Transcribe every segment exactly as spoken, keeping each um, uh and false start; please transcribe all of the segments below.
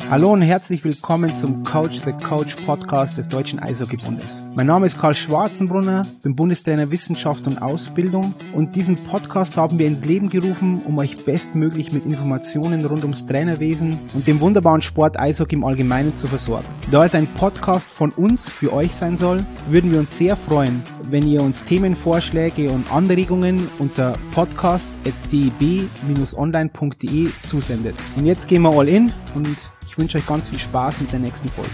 Hallo und herzlich willkommen zum Coach the Coach Podcast des Deutschen Eishockeybundes. Mein Name ist Karl Schwarzenbrunner, bin Bundestrainer Wissenschaft und Ausbildung und diesen Podcast haben wir ins Leben gerufen, um euch bestmöglich mit Informationen rund ums Trainerwesen und dem wunderbaren Sport Eishockey im Allgemeinen zu versorgen. Da es ein Podcast von uns für euch sein soll, würden wir uns sehr freuen, wenn ihr uns Themenvorschläge und Anregungen unter podcast at d e b dash online punkt d e zusendet. Und jetzt gehen wir all in und ich wünsche euch ganz viel Spaß mit der nächsten Folge.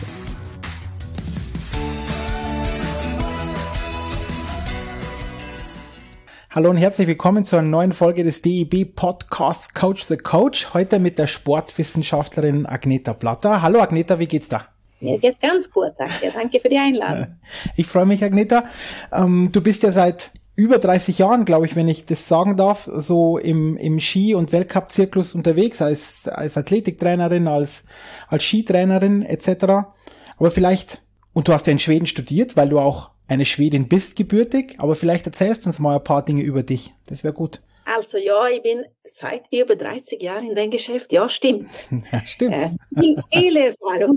Hallo und herzlich willkommen zu einer neuen Folge des D E B Podcasts Coach the Coach. Heute mit der Sportwissenschaftlerin Agneta Platter. Hallo Agneta, wie geht's da? Mir geht's ganz gut, danke. Danke für die Einladung. Ich freue mich, Agneta. Ähm, du bist ja seit über dreißig Jahren, glaube ich, wenn ich das sagen darf, so im, im Ski- und Weltcup-Zirkus unterwegs, als, als Athletiktrainerin, als, als Skitrainerin et cetera. Aber vielleicht, und du hast ja in Schweden studiert, weil du auch eine Schwedin bist, gebürtig, aber vielleicht erzählst du uns mal ein paar Dinge über dich. Das wäre gut. Also ja, ich bin seit über dreißig Jahren in dem Geschäft. Ja, stimmt. Ja, stimmt. Äh, viel Erfahrung.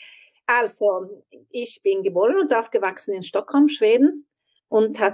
Also, ich bin geboren und aufgewachsen in Stockholm, Schweden, und hat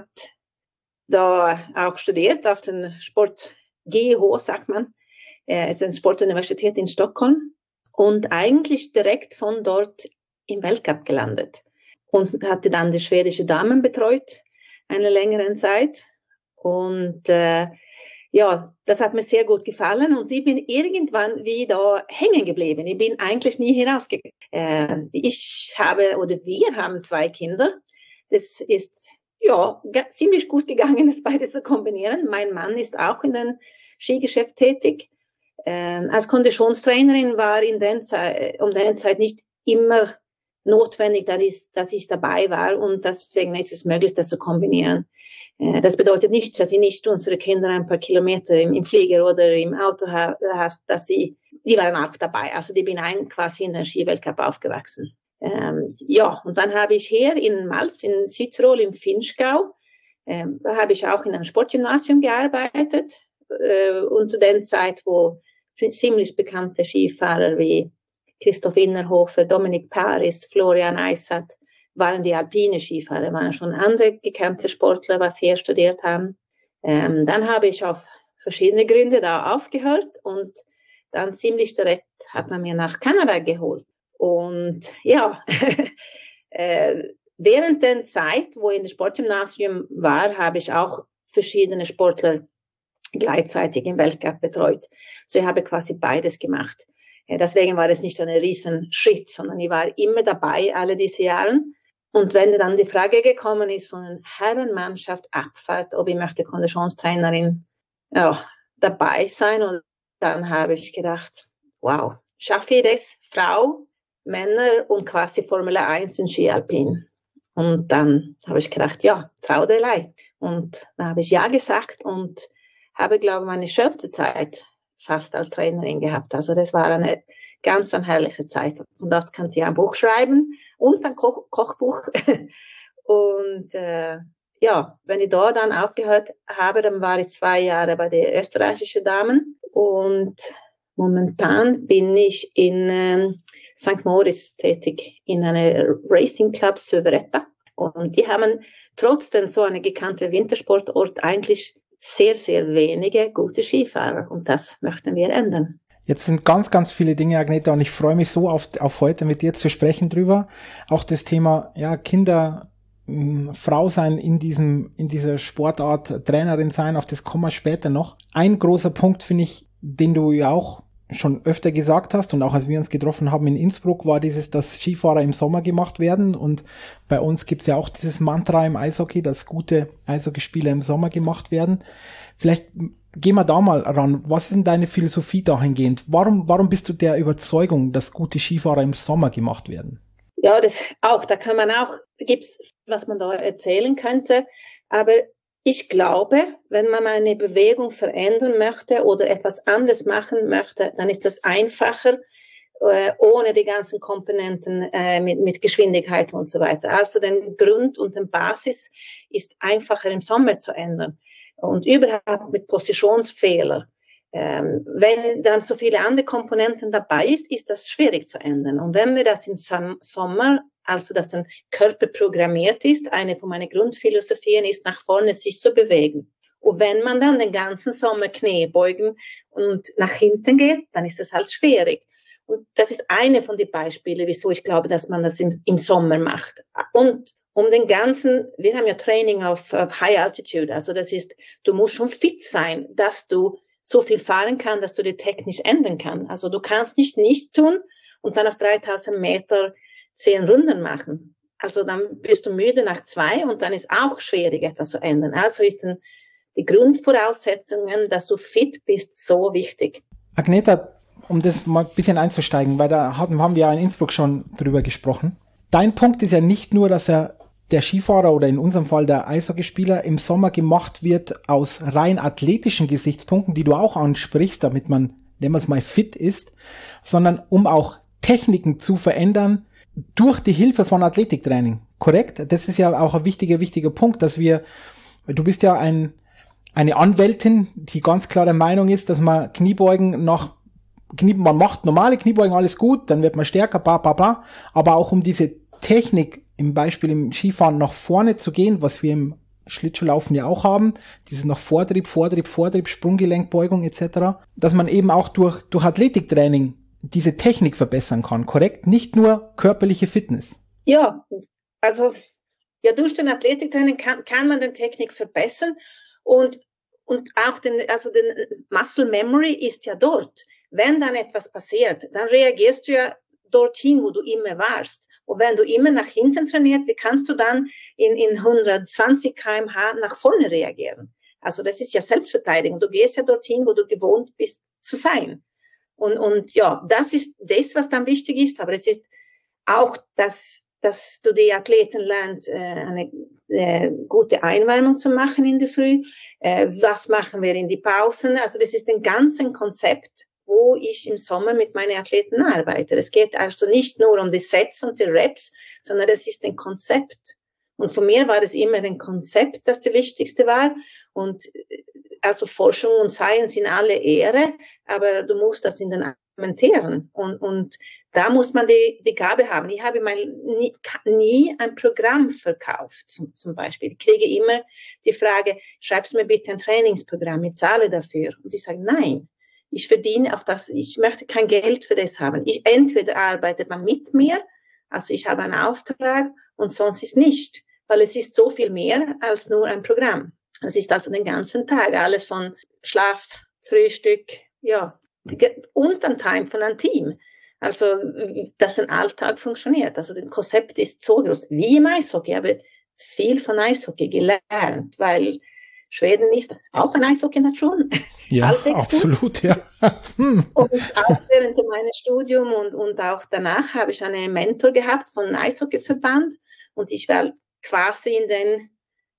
da auch studiert auf den Sport G H, sagt man. Es ist eine Sportuniversität in Stockholm und eigentlich direkt von dort im Weltcup gelandet und hatte dann die schwedische Damen betreut eine längere Zeit und äh, ja, das hat mir sehr gut gefallen und ich bin irgendwann wieder hängen geblieben. Ich bin eigentlich nie hinausgegangen. Äh, ich habe oder wir haben zwei Kinder. Das ist ja ziemlich gut gegangen, das beides zu kombinieren. Mein Mann ist auch in dem Skigeschäft tätig. Äh, als Konditionstrainerin war in der Zeit, um der Zeit nicht immer notwendig, dass ich dabei war und deswegen ist es möglich, das zu kombinieren. Das bedeutet nicht, dass ich nicht unsere Kinder ein paar Kilometer im, im Flieger oder im Auto ha, hast, dass sie, die waren auch dabei. Also die bin ein quasi in den Skiweltcup aufgewachsen. Ähm, ja, und dann habe ich hier in Mals, in Südtirol, im Vinschgau, ähm, da habe ich auch in einem Sportgymnasium gearbeitet. Äh, und zu der Zeit, wo ziemlich bekannte Skifahrer wie Christoph Innerhofer, Dominik Paris, Florian Eissat, waren die alpine Skifahrer, waren schon andere gekannte Sportler, was hier studiert haben. Ähm, dann habe ich auf verschiedene Gründe da aufgehört und dann ziemlich direkt hat man mir nach Kanada geholt. Und ja, äh, während der Zeit, wo ich in dem Sportgymnasium war, habe ich auch verschiedene Sportler gleichzeitig im Weltcup betreut. So ich habe quasi beides gemacht. Ja, deswegen war es nicht ein riesen Schritt, sondern ich war immer dabei, alle diese Jahre. Und wenn dann die Frage gekommen ist von einer Herrenmannschaft Abfahrt, ob ich möchte Konditionstrainerin ja, dabei sein, und dann habe ich gedacht, wow, schaffe ich das? Frau, Männer und quasi Formel eins in Ski Alpin. Und dann habe ich gedacht, ja, trau dir leid. Und dann habe ich ja gesagt und habe, glaube ich, meine schönste Zeit fast als Trainerin gehabt. Also das war eine ganz eine herrliche Zeit. Und das konnte ich ein Buch schreiben und ein Koch- Kochbuch. Und äh, ja, wenn ich da dann aufgehört habe, dann war ich zwei Jahre bei den österreichischen Damen. Und momentan bin ich in äh, Sankt Moritz tätig, in einem Racing Club Söveretta. Und die haben trotzdem so einen gekannten Wintersportort eigentlich sehr, sehr wenige gute Skifahrer. Und das möchten wir ändern. Jetzt sind ganz, ganz viele Dinge, Agneta, und ich freue mich so auf, auf heute mit dir zu sprechen drüber. Auch das Thema, ja, Kinder, mh, Frau sein in diesem, in dieser Sportart, Trainerin sein, auf das kommen wir später noch. Ein großer Punkt, finde ich, den du ja auch schon öfter gesagt hast und auch als wir uns getroffen haben in Innsbruck, war dieses, dass Skifahrer im Sommer gemacht werden, und bei uns gibt's ja auch dieses Mantra im Eishockey, dass gute Eishockeyspieler im Sommer gemacht werden. Vielleicht gehen wir da mal ran. Was ist denn deine Philosophie dahingehend? Warum, warum bist du der Überzeugung, dass gute Skifahrer im Sommer gemacht werden? Ja, das auch, da kann man auch, gibt's, was man da erzählen könnte, aber ich glaube, wenn man eine Bewegung verändern möchte oder etwas anderes machen möchte, dann ist das einfacher, äh, ohne die ganzen Komponenten äh, mit, mit Geschwindigkeit und so weiter. Also den Grund und den Basis ist einfacher im Sommer zu ändern. Und überhaupt mit Positionsfehler Ähm, wenn dann so viele andere Komponenten dabei ist, ist das schwierig zu ändern. Und wenn wir das im Sommer, also dass der Körper programmiert ist, eine von meinen Grundphilosophien ist, nach vorne sich zu bewegen. Und wenn man dann den ganzen Sommer Knie beugen und nach hinten geht, dann ist das halt schwierig. Und das ist eine von den Beispielen, wieso ich glaube, dass man das im, im Sommer macht. Und um den ganzen, wir haben ja Training auf, auf High Altitude, also das ist, du musst schon fit sein, dass du so viel fahren kannst, dass du die technisch ändern kannst. Also du kannst nicht nichts tun und dann auf dreitausend Meter zehn Runden machen. Also dann bist du müde nach zwei und dann ist auch schwierig, etwas zu ändern. Also ist dann die Grundvoraussetzungen, dass du fit bist, so wichtig. Agneta, um das mal ein bisschen einzusteigen, weil da haben, haben wir ja in Innsbruck schon drüber gesprochen. Dein Punkt ist ja nicht nur, dass er der Skifahrer oder in unserem Fall der Eishockeyspieler im Sommer gemacht wird aus rein athletischen Gesichtspunkten, die du auch ansprichst, damit man, nennen wir es mal, fit ist, sondern um auch Techniken zu verändern durch die Hilfe von Athletiktraining. Korrekt? Das ist ja auch ein wichtiger, wichtiger Punkt, dass wir, du bist ja ein, eine Anwältin, die ganz klar der Meinung ist, dass man Kniebeugen nach Knie, man macht normale Kniebeugen, alles gut, dann wird man stärker, bla bla bla, aber auch um diese Technik im Beispiel im Skifahren nach vorne zu gehen, was wir im Schlittschuhlaufen ja auch haben, dieses nach Vortrieb, Vortrieb, Vortrieb, Sprunggelenkbeugung et cetera, dass man eben auch durch, durch Athletiktraining diese Technik verbessern kann, korrekt? Nicht nur körperliche Fitness. Ja, also ja, durch den Athletiktraining kann, kann man die Technik verbessern und, und auch den, also den Muscle Memory ist ja dort. Wenn dann etwas passiert, dann reagierst du ja dorthin, wo du immer warst. Und wenn du immer nach hinten trainiert, wie kannst du dann in, in hundertzwanzig Kilometer pro Stunde nach vorne reagieren? Also das ist ja Selbstverteidigung. Du gehst ja dorthin, wo du gewohnt bist zu sein. Und, und ja, das ist das, was dann wichtig ist. Aber es ist auch, dass, dass du die Athleten lernst, eine äh, gute Einwärmung zu machen in der Früh. Äh, was machen wir in die Pausen? Also das ist ein ganzes Konzept, wo ich im Sommer mit meinen Athleten arbeite. Es geht also nicht nur um die Sets und die Reps, sondern es ist ein Konzept. Und für mich war es immer ein Konzept, das das Wichtigste war. Und also Forschung und Science in alle Ehre, aber du musst das in den implementieren. Und, und da muss man die, die Gabe haben. Ich habe mal nie, nie ein Programm verkauft, zum, zum Beispiel. Ich kriege immer die Frage, schreibst mir bitte ein Trainingsprogramm, ich zahle dafür. Und ich sage, nein. Ich verdiene auf das, ich möchte kein Geld für das haben. Ich, entweder arbeitet man mit mir, also ich habe einen Auftrag und sonst ist nicht, weil es ist so viel mehr als nur ein Programm. Es ist also den ganzen Tag, alles von Schlaf, Frühstück, ja, und ein Time von einem Team. Also, dass ein Alltag funktioniert. Also, das Konzept ist so groß. Wie im Eishockey, aber viel von Eishockey gelernt, weil Schweden ist auch ein Eishockey-Nation. Ja, absolut, ja. Hm. Und auch während meines Studiums und, und auch danach habe ich einen Mentor gehabt von einem Eishockeyverband und ich war quasi in den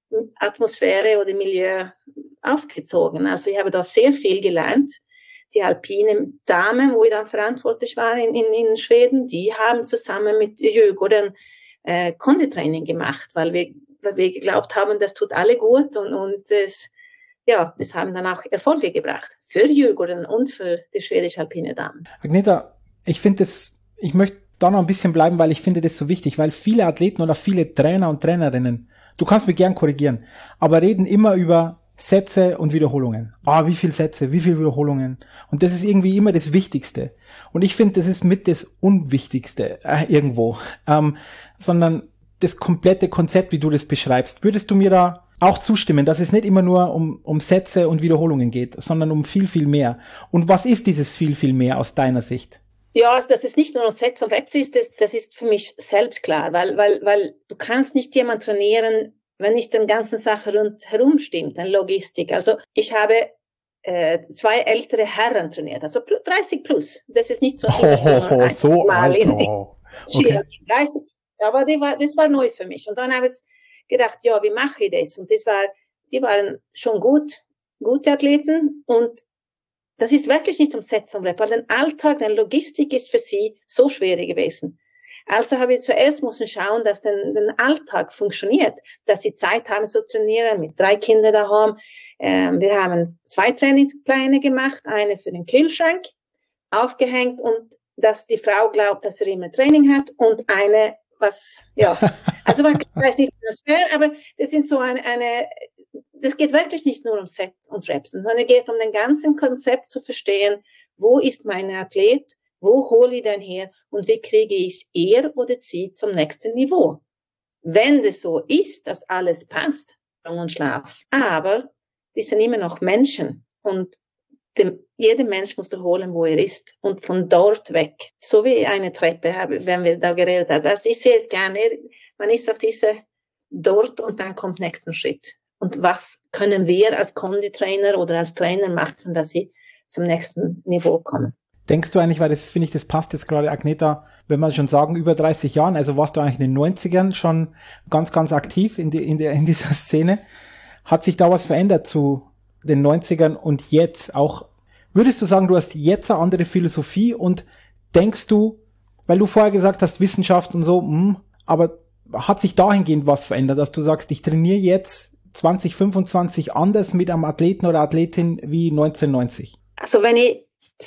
Atmosphäre oder Milieu aufgezogen. Also ich habe da sehr viel gelernt. Die alpine Damen, wo ich dann verantwortlich war in, in, in Schweden, die haben zusammen mit Djurgården äh, Konditraining gemacht, weil wir, weil wir geglaubt haben, das tut alle gut und, und es, ja, das haben dann auch Erfolge gebracht für Djurgården und für die schwedische alpine Damen. Agneta, ich finde das, ich möchte da noch ein bisschen bleiben, weil ich finde das so wichtig, weil viele Athleten oder viele Trainer und Trainerinnen, du kannst mich gern korrigieren, aber reden immer über Sätze und Wiederholungen. Ah, wie viel Sätze, wie viel Wiederholungen. Und das ist irgendwie immer das Wichtigste. Und ich finde, das ist mit das Unwichtigste äh, irgendwo. Ähm, sondern das komplette Konzept, wie du das beschreibst. Würdest du mir da auch zustimmen, dass es nicht immer nur um, um Sätze und Wiederholungen geht, sondern um viel, viel mehr? Und was ist dieses viel, viel mehr aus deiner Sicht? Ja, dass es nicht nur um Sätze und Reps ist, das, das ist für mich selbst klar, weil, weil, weil du kannst nicht jemand trainieren, wenn nicht den ganzen Sache rundherum stimmt, eine Logistik. Also ich habe äh, zwei ältere Herren trainiert, also dreißig plus. Das ist nicht so, oh, oh, oh, so alt. Oh. Okay. dreißig, aber die war, das war neu für mich. Und dann habe ich gedacht, ja, wie mache ich das? Und das war, die waren schon gut, gute Athleten und das ist wirklich nicht um Sätze und Rep, weil der Alltag, der Logistik ist für sie so schwer gewesen. Also habe ich zuerst müssen schauen, dass der, der Alltag funktioniert, dass sie Zeit haben zu trainieren, mit drei Kindern daheim. Ähm, wir haben zwei Trainingspläne gemacht, eine für den Kühlschrank aufgehängt und dass die Frau glaubt, dass er immer Training hat und eine, was, ja, also war vielleicht nicht das fair, aber das sind so eine, eine, das geht wirklich nicht nur um Set und Reps, sondern es geht um den ganzen Konzept zu verstehen, wo ist mein Athlet, wo hole ich den her und wie kriege ich er oder sie zum nächsten Niveau. Wenn das so ist, dass alles passt, und Schlaf, aber die sind immer noch Menschen und dem, jeder Mensch muss holen, wo er ist und von dort weg. So wie eine Treppe, wenn wir da geredet haben. Also ich sehe es gerne, man ist auf diese dort und dann kommt nächsten Schritt. Und was können wir als Konditrainer oder als Trainer machen, dass sie zum nächsten Niveau kommen? Denkst du eigentlich, weil das finde ich, das passt jetzt gerade, Agneta, wenn wir schon sagen, über dreißig Jahren, also warst du eigentlich in den neunzigern schon ganz, ganz aktiv in, die, in, der, in dieser Szene. Hat sich da was verändert zu den neunzigern und jetzt auch? Würdest du sagen, du hast jetzt eine andere Philosophie und denkst du, weil du vorher gesagt hast, Wissenschaft und so, mh, aber hat sich dahingehend was verändert, dass du sagst, ich trainiere jetzt zwanzig fünfundzwanzig anders mit einem Athleten oder Athletin wie neunzehnhundertneunzig? Also wenn ich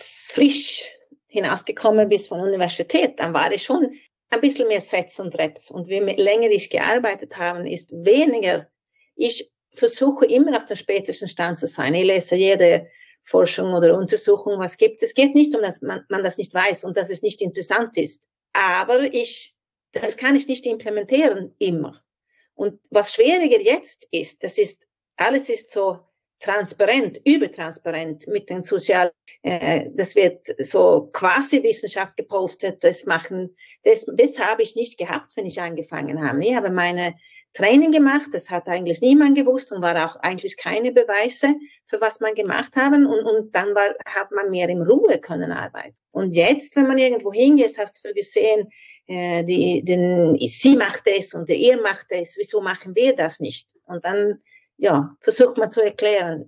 frisch hinausgekommen bin von der Universität, dann war es schon ein bisschen mehr Sets und Reps. Und wie länger ich gearbeitet habe, ist weniger. Ich versuche immer auf dem spätesten Stand zu sein. Ich lese jede Forschung oder Untersuchung, was gibt. Es geht nicht um, dass man, man das nicht weiß und dass es nicht interessant ist. Aber ich, das kann ich nicht implementieren immer. Und was schwieriger jetzt ist, das ist, alles ist so transparent, übertransparent mit den sozialen, äh, das wird so quasi Wissenschaft gepostet, das machen, das, das habe ich nicht gehabt, wenn ich angefangen habe. Ich habe meine Training gemacht, das hat eigentlich niemand gewusst und war auch eigentlich keine Beweise für was man gemacht haben und, und dann war, hat man mehr in Ruhe können arbeiten. Und jetzt, wenn man irgendwo hingeht, hast du gesehen, äh, die, den, sie macht es und der ihr macht es, wieso machen wir das nicht? Und dann, ja, versucht man zu erklären,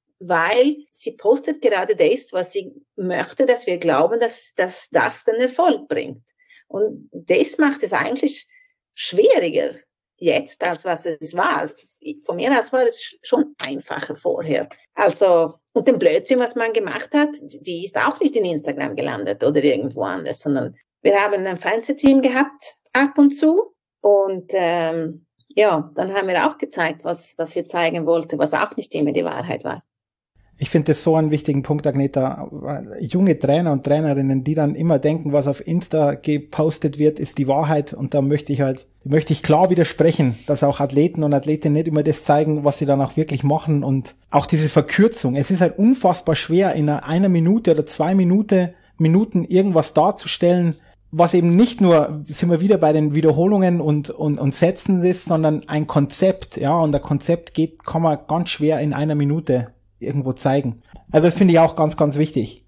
weil sie postet gerade das, was sie möchte, dass wir glauben, dass, dass das den Erfolg bringt. Und das macht es eigentlich schwieriger jetzt, als was es war. Von mir aus war es schon einfacher vorher. Also, und den Blödsinn, was man gemacht hat, die ist auch nicht in Instagram gelandet oder irgendwo anders, sondern wir haben ein Fernsehteam gehabt, ab und zu, und ähm, ja, dann haben wir auch gezeigt, was, was wir zeigen wollten, was auch nicht immer die Wahrheit war. Ich finde das so einen wichtigen Punkt, Agneta. Junge Trainer und Trainerinnen, die dann immer denken, was auf Insta gepostet wird, ist die Wahrheit. Und da möchte ich halt, möchte ich klar widersprechen, dass auch Athleten und Athletinnen nicht immer das zeigen, was sie dann auch wirklich machen. Und auch diese Verkürzung. Es ist halt unfassbar schwer, in einer, einer Minute oder zwei Minute, Minuten irgendwas darzustellen, was eben nicht nur, sind wir wieder bei den Wiederholungen und, und, und Sätzen ist, sondern ein Konzept, ja, und ein Konzept geht, kann man ganz schwer in einer Minute irgendwo zeigen. Also das finde ich auch ganz, ganz wichtig.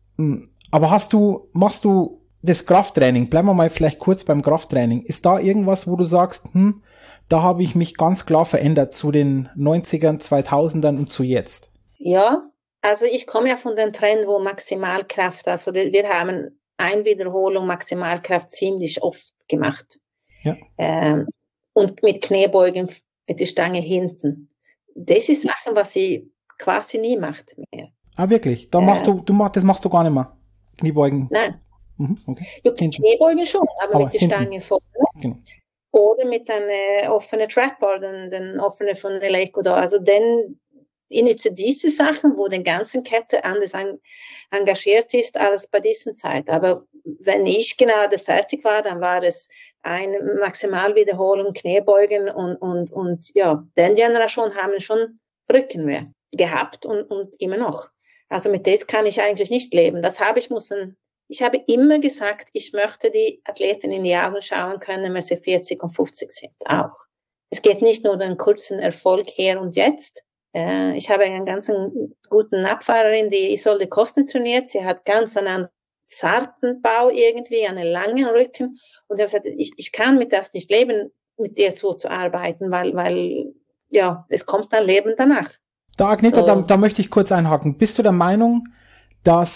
Aber hast du, machst du das Krafttraining, bleiben wir mal vielleicht kurz beim Krafttraining, ist da irgendwas, wo du sagst, hm, da habe ich mich ganz klar verändert zu den neunzigern, zweitausendern und zu jetzt? Ja, also ich komme ja von den Trend, wo Maximalkraft, also wir haben Einwiederholung, Maximalkraft ziemlich oft gemacht. Ja. Ähm, und mit Kniebeugen mit der Stange hinten. Das ist Sachen, was ich quasi nie macht mehr. Ah, wirklich? Da äh, machst du, du machst, das machst du gar nicht mehr? Kniebeugen? Nein. Mhm, okay. Ja, Kniebeugen schon, aber, aber mit der hinten. Stange vorne. Genau. Oder mit einer offenen Trapbar, den, den offenen von der Lake oder, also den, in diese Sachen, wo die ganze Kette anders an, engagiert ist als bei diesen Zeit. Aber wenn ich gerade fertig war, dann war es eine Maximalwiederholung, Kniebeugen und, und, und ja, den Generation haben schon Rückenwehr gehabt und, und immer noch. Also mit das kann ich eigentlich nicht leben. Das habe ich müssen, ich habe immer gesagt, ich möchte die Athleten in die Augen schauen können, wenn sie vierzig und fünfzig sind, auch. Es geht nicht nur um den kurzen Erfolg hier und jetzt. Äh, ich habe einen ganz guten Abfahrerin, die Isolde Kostner trainiert. Sie hat ganz einen zarten Bau irgendwie, einen langen Rücken. Und ich habe gesagt, ich, ich kann mit das nicht leben, mit der so zu arbeiten, weil, weil, ja, es kommt ein Leben danach. Da, Agneta, so. da, da möchte ich kurz einhaken. Bist du der Meinung, dass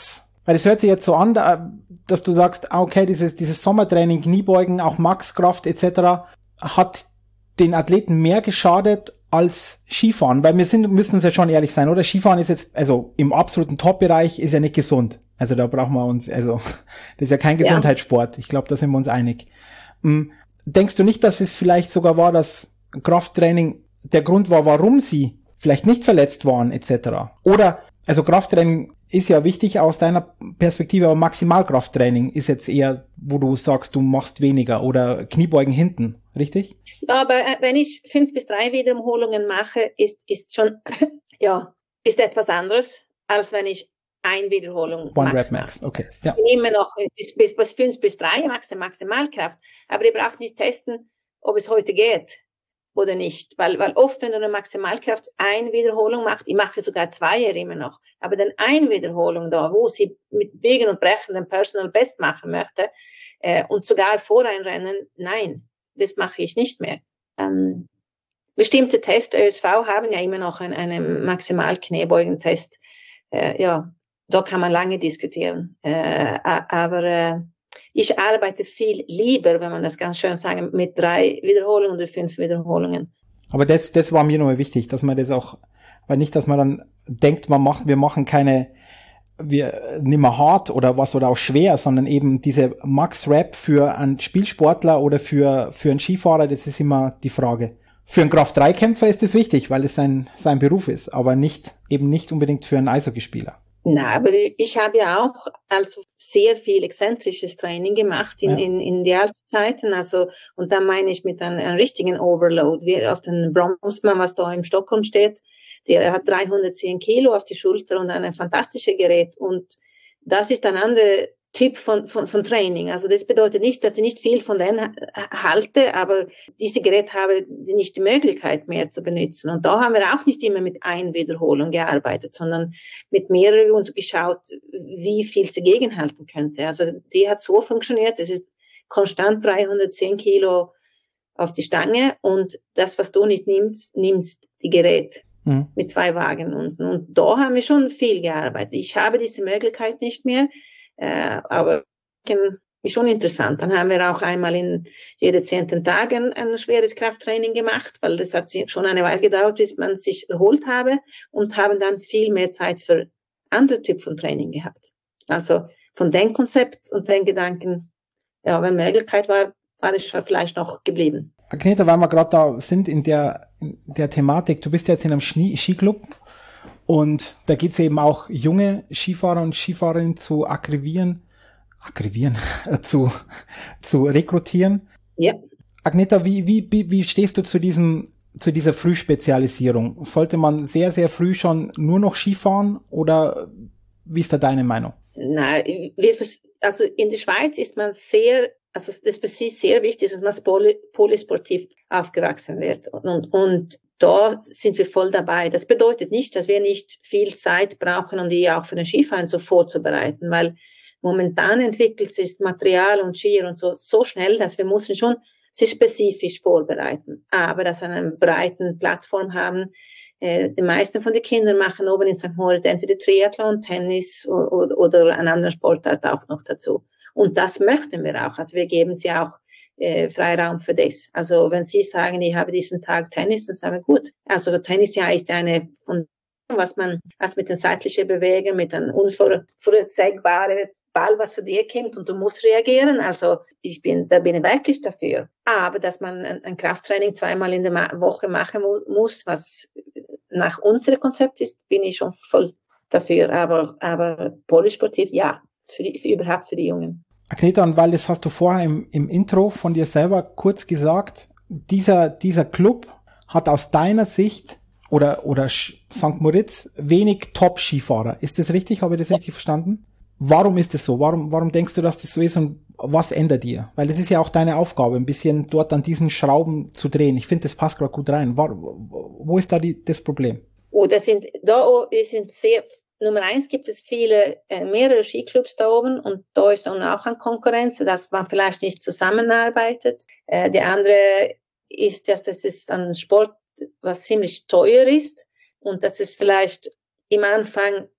Weil es hört sich jetzt so an, dass du sagst, okay, dieses, dieses Sommertraining, Kniebeugen, auch Maxkraft et cetera hat den Athleten mehr geschadet als Skifahren. Weil wir sind, müssen uns ja schon ehrlich sein, oder? Skifahren ist jetzt, also im absoluten Top-Bereich ist ja nicht gesund. Also da brauchen wir uns, also das ist ja kein Gesundheitssport. Ich glaube, da sind wir uns einig. Denkst du nicht, dass es vielleicht sogar war, dass Krafttraining der Grund war, warum sie vielleicht nicht verletzt waren et cetera? Oder, also Krafttraining ist ja wichtig aus deiner Perspektive, aber Maximalkrafttraining ist jetzt eher, wo du sagst, du machst weniger oder Kniebeugen hinten, richtig? Ja, aber wenn ich fünf bis drei Wiederholungen mache, ist, ist schon, ja, ist etwas anderes, als wenn ich eine Wiederholung One Max Rep Max, mache. okay. Ja. Ich nehme noch bis, bis, bis fünf bis drei Max, Maximalkraft, aber ihr braucht nicht testen, ob es heute geht oder nicht, weil, weil oft, wenn du eine Maximalkraft eine Wiederholung machst, ich mache sogar zwei immer noch, aber dann eine Wiederholung da, wo sie mit Biegen und Brechen den Personal Best machen möchte, äh, und sogar vor ein Rennen, nein, das mache ich nicht mehr. Ähm, bestimmte Tests, Ö S V haben ja immer noch einen, einen Maximal-Kniebeugentest, äh, ja, da kann man lange diskutieren, äh, aber äh, ich arbeite viel lieber, wenn man das ganz schön sagen, mit drei Wiederholungen oder fünf Wiederholungen. Aber das, das war mir nochmal wichtig, dass man das auch, weil nicht, dass man dann denkt, man macht, wir machen keine, wir nicht mehr hart oder was oder auch schwer, sondern eben diese Max-Rap für einen Spielsportler oder für, für einen Skifahrer, das ist immer die Frage. Für einen Kraft drei Kämpfer ist es wichtig, weil es sein, sein Beruf ist, aber nicht, eben nicht unbedingt für einen Eishockeyspieler. Na, aber ich habe ja auch also sehr viel exzentrisches Training gemacht in, ja. in, in die alten Zeiten, also, und da meine ich mit einem, einem richtigen Overload, wie auf den Bromsmann, was da in Stockholm steht, der hat dreihundertzehn Kilo auf die Schulter und ein fantastisches Gerät, und das ist ein anderer Typ von, von, von Training. Also das bedeutet nicht, dass ich nicht viel von denen halte, aber diese Geräte haben nicht die Möglichkeit mehr zu benutzen. Und da haben wir auch nicht immer mit einer Wiederholung gearbeitet, sondern mit mehreren und geschaut, wie viel sie gegenhalten könnte. Also die hat so funktioniert, es ist konstant dreihundertzehn Kilo auf die Stange, und das, was du nicht nimmst, nimmst die Geräte. Mhm. Mit zwei Wagen unten. Und da haben wir schon viel gearbeitet. Ich habe diese Möglichkeit nicht mehr. Äh, aber ist schon interessant. Dann haben wir auch einmal in jede zehnten Tagen ein schweres Krafttraining gemacht, weil das hat schon eine Weile gedauert, bis man sich erholt habe, und haben dann viel mehr Zeit für andere Typen von Training gehabt. Also von dem Konzept und den Gedanken, ja, wenn Möglichkeit war, war ich vielleicht noch geblieben. Agneta, weil wir gerade da sind in der, in der Thematik, du bist jetzt in einem Skiclub. Und da geht's eben auch, junge Skifahrer und Skifahrerinnen zu akquirieren, akquirieren, zu, zu rekrutieren. Ja. Agneta, wie, wie, wie stehst du zu diesem, zu dieser Frühspezialisierung? Sollte man sehr, sehr früh schon nur noch Skifahren, oder wie ist da deine Meinung? Nein, wir, also in der Schweiz ist man sehr, also das ist sehr wichtig, dass man poly, polysportiv aufgewachsen wird, und, und da sind wir voll dabei. Das bedeutet nicht, dass wir nicht viel Zeit brauchen, um die auch für den Skifahren so vorzubereiten, weil momentan entwickelt sich Material und Skier und so, so schnell, dass wir müssen schon sich spezifisch vorbereiten. Aber dass wir eine breite Plattform haben, äh, die meisten von den Kindern machen oben in Sankt Moritz entweder Triathlon, Tennis oder, oder eine andere Sportart auch noch dazu. Und das möchten wir auch. Also wir geben sie auch Äh, Freiraum für das. Also wenn Sie sagen, ich habe diesen Tag Tennis, dann sagen wir gut. Also Tennis ja ist eine von was man als mit den seitlichen Bewegen, mit einem unvorhersehbaren Ball, was zu dir kommt, und du musst reagieren. Also ich bin, da bin ich wirklich dafür. Aber dass man ein, ein Krafttraining zweimal in der Ma- Woche machen mu- muss, was nach unserem Konzept ist, bin ich schon voll dafür. Aber, aber polysportiv, ja, für die, für, überhaupt für die Jungen. Agneta, und weil das hast du vorher im, im Intro von dir selber kurz gesagt, dieser, dieser Club hat aus deiner Sicht oder, oder Sankt Moritz wenig Top-Skifahrer. Ist das richtig? Habe ich das richtig verstanden? Warum ist das so? Warum, warum denkst du, dass das so ist, und was ändert ihr? Weil das ist ja auch deine Aufgabe, ein bisschen dort an diesen Schrauben zu drehen. Ich finde, das passt gerade gut rein. Wo, wo ist da die, das Problem? Oh, das sind, da sind sehr, Nummer eins gibt es viele, äh, mehrere Skiclubs da oben, und da ist dann auch eine Konkurrenz, dass man vielleicht nicht zusammenarbeitet. Äh, die andere ist, dass das ist ein Sport, was ziemlich teuer ist, und dass es vielleicht im Anfang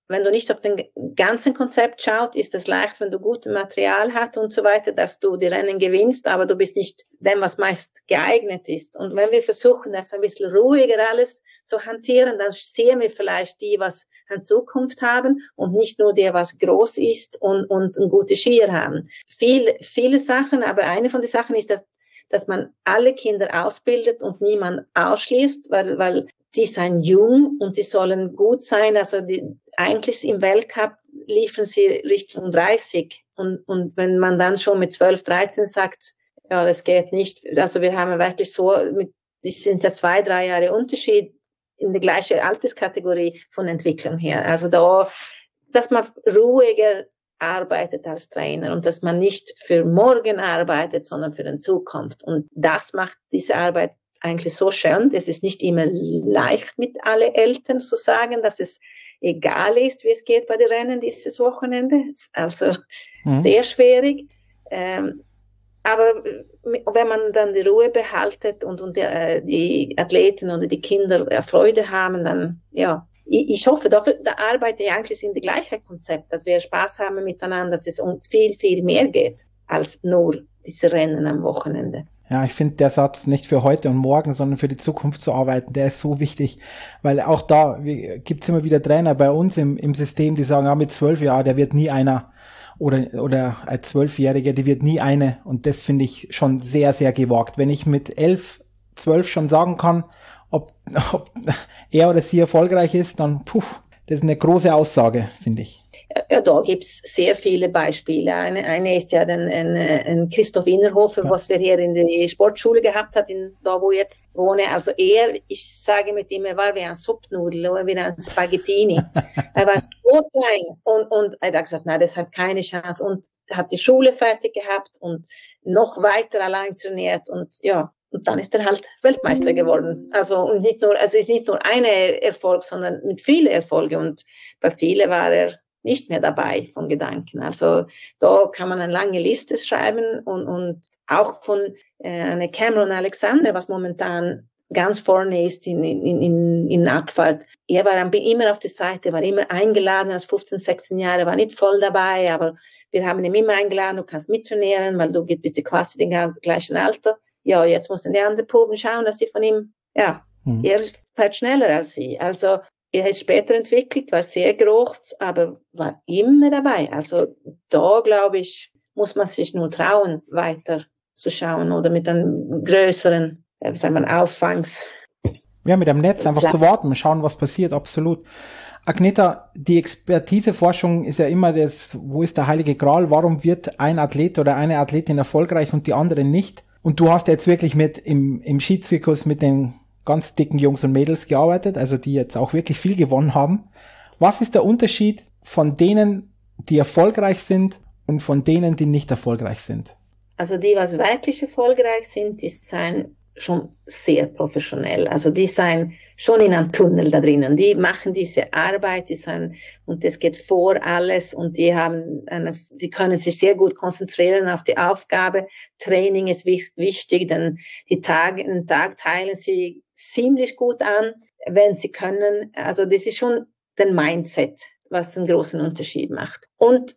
wenn du nicht auf den ganzen Konzept schaust, ist es leicht, wenn du gutes Material hast und so weiter, dass du die Rennen gewinnst, aber du bist nicht dem, was meist geeignet ist. Und wenn wir versuchen, das ein bisschen ruhiger alles zu hantieren, dann sehen wir vielleicht die, was eine Zukunft haben und nicht nur die, was groß ist und, und ein gutes Skier haben. Viel, viele Sachen, aber eine von den Sachen ist, dass, dass man alle Kinder ausbildet und niemand ausschließt, weil, weil die sind jung und die sollen gut sein. Also die, eigentlich im Weltcup liefern sie Richtung dreißig. Und, und wenn man dann schon mit zwölf, dreizehn sagt, ja, das geht nicht. Also wir haben wirklich so, mit, das sind ja zwei, drei Jahre Unterschied in der gleichen Alterskategorie von Entwicklung her. Also da, dass man ruhiger arbeitet als Trainer und dass man nicht für morgen arbeitet, sondern für die Zukunft. Und das macht diese Arbeit eigentlich so schön. Es ist nicht immer leicht mit allen Eltern zu sagen, dass es egal ist, wie es geht bei den Rennen dieses Wochenende. Also mhm. sehr schwierig. Ähm, aber wenn man dann die Ruhe behaltet und, und die, die Athleten oder die Kinder Freude haben, dann ja, ich, ich hoffe, da, da arbeite ich eigentlich in dem gleichen Konzept, dass wir Spaß haben miteinander, dass es um viel, viel mehr geht als nur diese Rennen am Wochenende. Ja, ich finde der Satz, nicht für heute und morgen, sondern für die Zukunft zu arbeiten, der ist so wichtig, weil auch da gibt's immer wieder Trainer bei uns im, im System, die sagen, ja, mit zwölf Jahren, der wird nie einer oder oder als Zwölfjähriger, die wird nie eine, und das finde ich schon sehr, sehr gewagt. Wenn ich mit elf, zwölf schon sagen kann, ob, ob er oder sie erfolgreich ist, dann puh, das ist eine große Aussage, finde ich. Ja, da gibt's sehr viele Beispiele. Eine, eine ist ja ein, ein, ein Christoph Innerhofer, ja. was wir hier in der Sportschule gehabt hat, in, da wo ich jetzt wohne. Also er, ich sage mit ihm, er war wie ein Suppnudel oder wie ein Spaghettini. Er war so klein und, und er hat gesagt, nein, das hat keine Chance, und hat die Schule fertig gehabt und noch weiter allein trainiert und ja. Und dann ist er halt Weltmeister geworden. Also, und nicht nur, also es ist nicht nur eine Erfolg, sondern mit vielen Erfolgen. Und bei vielen war er nicht mehr dabei von Gedanken. Also, da kann man eine lange Liste schreiben und, und auch von, äh, eine Cameron Alexander, was momentan ganz vorne ist in, in, in, in Abfahrt. Er war immer auf der Seite, war immer eingeladen als fünfzehn, sechzehn Jahre, war nicht voll dabei, aber wir haben ihn immer eingeladen, du kannst mittrainieren, weil du bist quasi den ganz gleichen Alter. Ja, jetzt müssen die anderen Proben schauen, dass sie von ihm, ja, mhm. er fährt schneller als sie. Also, er ist später entwickelt, war sehr groß, aber war immer dabei. Also, da, glaube ich, muss man sich nur trauen, weiter zu schauen oder mit einem größeren, wie sagt man, Auffangs. Ja, mit dem Netz einfach zu warten, schauen, was passiert, absolut. Agneta, die Expertiseforschung ist ja immer das, wo ist der heilige Gral? Warum wird ein Athlet oder eine Athletin erfolgreich und die andere nicht? Und du hast jetzt wirklich mit im, im Skizirkus mit den ganz dicken Jungs und Mädels gearbeitet, also die jetzt auch wirklich viel gewonnen haben. Was ist der Unterschied von denen, die erfolgreich sind, und von denen, die nicht erfolgreich sind? Also die, was wirklich erfolgreich sind, die sind schon sehr professionell. Also die sind schon in einem Tunnel da drinnen. Die machen diese Arbeit, die sind, und das geht vor alles, und die haben eine, die können sich sehr gut konzentrieren auf die Aufgabe. Training ist wichtig, denn die Tage, den Tag teilen sie ziemlich gut an, wenn sie können. Also das ist schon den Mindset, was einen großen Unterschied macht. Und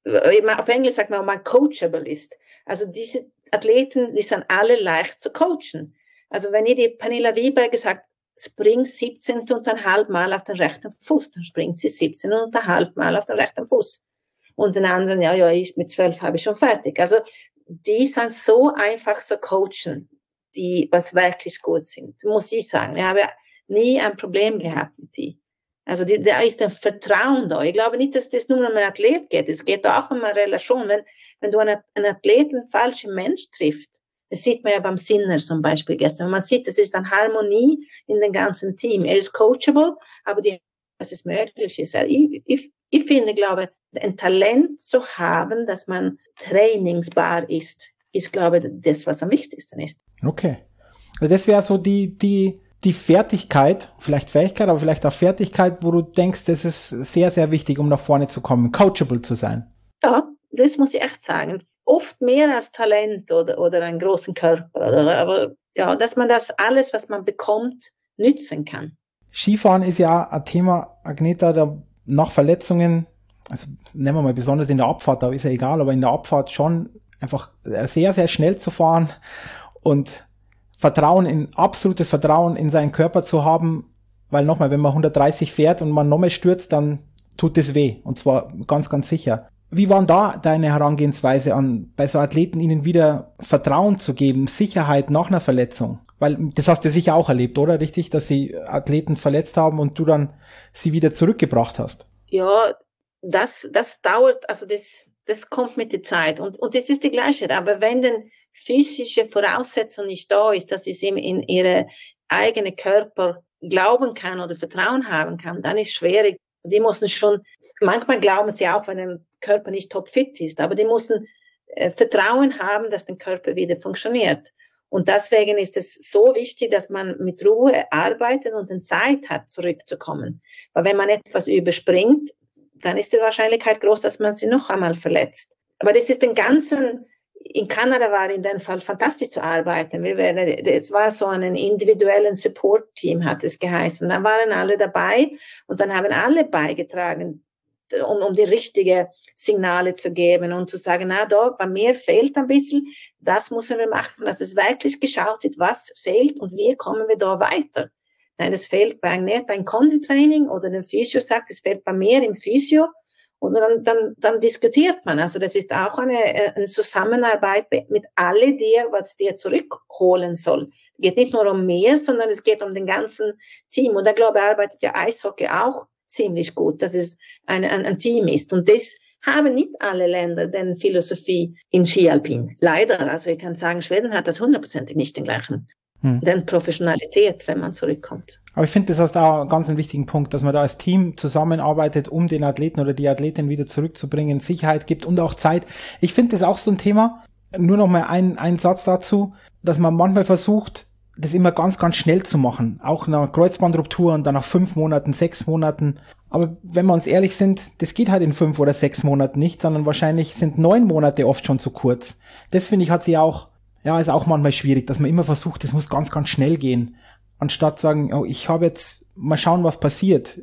auf Englisch sagt man, ob man coachable ist. Also diese Athleten, die sind alle leicht zu coachen. Also wenn ich die Pernilla Wiberg gesagt, spring siebzehn und ein halb Mal auf den rechten Fuß, dann springt sie siebzehn und ein halb Mal auf den rechten Fuß. Und den anderen, ja, ja, ich mit zwölf habe ich schon fertig. Also die sind so einfach zu coachen, die was wirklich gut sind, muss ich sagen. Ich habe nie ein Problem gehabt mit die. Also die, da ist ein Vertrauen da. Ich glaube nicht, dass das nur um einen Athlet geht. Es geht auch um eine Relation. Wenn, wenn du einen, einen Athleten, einen falschen Mensch trifft, das sieht man ja beim Sinner zum Beispiel gestern. Man sieht, es ist eine Harmonie in dem ganzen Team. Er ist coachable, aber die, dass es möglich ist. Ich, ich, ich finde, glaube, ein Talent zu haben, dass man trainingsbar ist, ist, glaube ich, das, was am wichtigsten ist. Okay. Also das wäre so die, die, die Fertigkeit, vielleicht Fähigkeit, aber vielleicht auch Fertigkeit, wo du denkst, das ist sehr, sehr wichtig, um nach vorne zu kommen, coachable zu sein. Ja, das muss ich echt sagen. Oft mehr als Talent oder, oder einen großen Körper. Oder, aber ja, dass man das alles, was man bekommt, nützen kann. Skifahren ist ja ein Thema, Agneta, da nach Verletzungen, also nehmen wir mal besonders in der Abfahrt, da ist ja egal, aber in der Abfahrt schon einfach sehr, sehr schnell zu fahren und Vertrauen in, absolutes Vertrauen in seinen Körper zu haben, weil nochmal, wenn man hundertdreißig fährt und man nochmal stürzt, dann tut es weh, und zwar ganz, ganz sicher. Wie war da deine Herangehensweise an, bei so Athleten ihnen wieder Vertrauen zu geben, Sicherheit nach einer Verletzung? Weil das hast du sicher auch erlebt, oder? Richtig, dass sie Athleten verletzt haben und du dann sie wieder zurückgebracht hast. Ja, das, das dauert, also das, das kommt mit der Zeit. Und, und das ist die gleiche. Aber wenn denn physische Voraussetzung nicht da ist, dass sie in ihre eigene Körper glauben kann oder Vertrauen haben kann, dann ist es schwierig. Die müssen schon, manchmal glauben sie auch, wenn ein Körper nicht topfit ist, aber die müssen äh, Vertrauen haben, dass der Körper wieder funktioniert. Und deswegen ist es so wichtig, dass man mit Ruhe arbeitet und dann Zeit hat, zurückzukommen. Weil wenn man etwas überspringt, dann ist die Wahrscheinlichkeit groß, dass man sie noch einmal verletzt. Aber das ist den ganzen, in Kanada war in dem Fall fantastisch zu arbeiten. Es war so ein individuellen Support-Team, hat es geheißen. Da waren alle dabei und dann haben alle beigetragen, um, um die richtigen Signale zu geben und zu sagen, na, da, bei mir fehlt ein bisschen, das müssen wir machen, dass es wirklich geschaut wird, was fehlt und wie kommen wir da weiter. Nein, es fehlt bei nicht ein Konditraining oder der Physio sagt, es fehlt bei mir im Physio. Und dann, dann, dann diskutiert man. Also das ist auch eine, eine Zusammenarbeit mit alle dir, was dir zurückholen soll. Es geht nicht nur um mehr, sondern es geht um den ganzen Team. Und da glaube ich, arbeitet ja Eishockey auch ziemlich gut, dass es ein, ein, ein Team ist. Und das haben nicht alle Länder den Philosophie in Ski-Alpin. Leider. Also ich kann sagen, Schweden hat das hundertprozentig nicht den gleichen. Hm. Den Professionalität, wenn man zurückkommt. Aber ich finde, das ist auch einen ganz einen wichtigen Punkt, dass man da als Team zusammenarbeitet, um den Athleten oder die Athletin wieder zurückzubringen, Sicherheit gibt und auch Zeit. Ich finde das auch so ein Thema, nur noch mal ein, ein Satz dazu, dass man manchmal versucht, das immer ganz, ganz schnell zu machen. Auch nach Kreuzbandruptur und dann nach fünf Monaten, sechs Monaten. Aber wenn wir uns ehrlich sind, das geht halt in fünf oder sechs Monaten nicht, sondern wahrscheinlich sind neun Monate oft schon zu kurz. Das finde ich hat sie auch, ja, ist auch manchmal schwierig, dass man immer versucht, das muss ganz, ganz schnell gehen. Anstatt sagen, oh, ich habe jetzt, mal schauen, was passiert.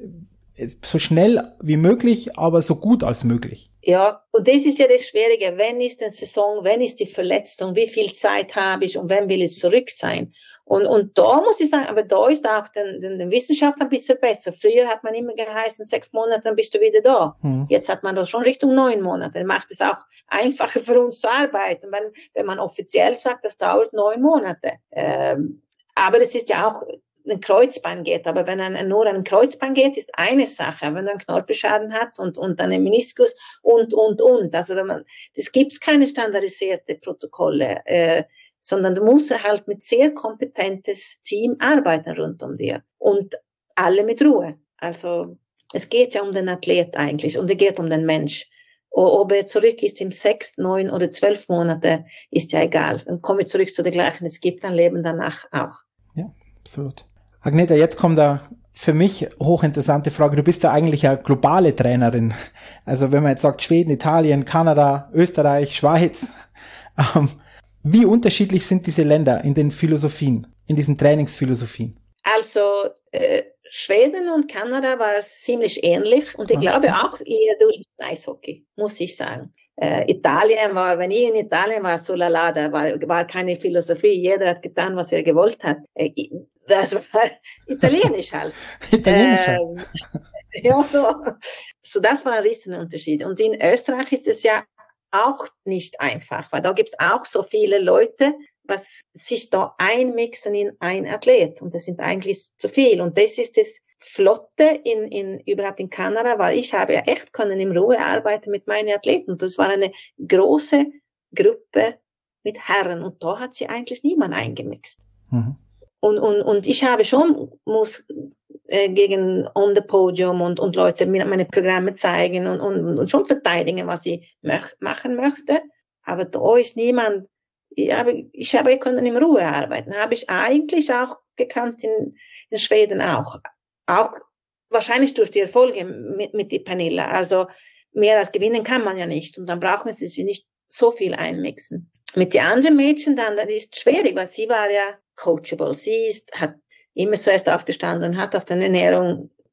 So schnell wie möglich, aber so gut als möglich. Ja, und das ist ja das Schwierige. Wenn ist die Saison, wenn ist die Verletzung, wie viel Zeit habe ich und wann will ich zurück sein? Und, und da muss ich sagen, aber da ist auch den, den, den Wissenschaft ein bisschen besser. Früher hat man immer geheißen, sechs Monate, dann bist du wieder da. Hm. Jetzt hat man das schon Richtung neun Monate. Dann macht es auch einfacher für uns zu arbeiten, wenn, wenn man offiziell sagt, das dauert neun Monate. Ähm, aber es ist ja auch ein Kreuzband geht. Aber wenn ein, nur ein Kreuzband geht, ist eine Sache. Wenn man einen Knorpelschaden hat und, und einen Meniskus und, und, und. Also man, das gibt's keine standardisierte Protokolle, äh, sondern du musst halt mit sehr kompetentes Team arbeiten rund um dir. Und alle mit Ruhe. Also es geht ja um den Athlet eigentlich und es geht um den Mensch. Ob er zurück ist im sechs, neun oder zwölf Monate, ist ja egal. Dann komme ich zurück zu der gleichen. Es gibt ein Leben danach auch. Ja, absolut. Agneta, jetzt kommt da für mich hochinteressante Frage. Du bist ja eigentlich eine globale Trainerin. Also wenn man jetzt sagt Schweden, Italien, Kanada, Österreich, Schweiz. Ähm, wie unterschiedlich sind diese Länder in den Philosophien, in diesen Trainingsphilosophien? Also äh, Schweden und Kanada war ziemlich ähnlich und ich okay. glaube auch eher durch Eishockey, muss ich sagen. Äh, Italien war, wenn ich in Italien war, so lala, da war, war keine Philosophie. Jeder hat getan, was er gewollt hat. Äh, das war italienisch halt. Italienisch halt. Äh, ja, so. So, das war ein Riesenunterschied. Und in Österreich ist es ja auch nicht einfach, weil da gibt's auch so viele Leute, was sich da einmixen in ein Athlet. Und das sind eigentlich zu viel. Und das ist das Flotte in, in, überhaupt in Kanada, weil ich habe ja echt können in Ruhe arbeiten mit meinen Athleten. Und das war eine große Gruppe mit Herren. Und da hat sie eigentlich niemand eingemixt. Mhm. Und, und, und ich habe schon, muss, äh, gegen on the podium und, und Leute meine Programme zeigen und, und, und schon verteidigen, was ich möch, machen möchte. Aber da ist niemand, ich habe, ich habe können in Ruhe arbeiten. Habe ich eigentlich auch gekannt in, in Schweden auch. Auch wahrscheinlich durch die Erfolge mit, mit die Pernilla. Also mehr als gewinnen kann man ja nicht. Und dann brauchen sie sich nicht so viel einmixen. Mit den anderen Mädchen dann, das ist schwierig, weil sie war ja coachable. Sie ist, hat immer zuerst aufgestanden und hat auf der Ernährung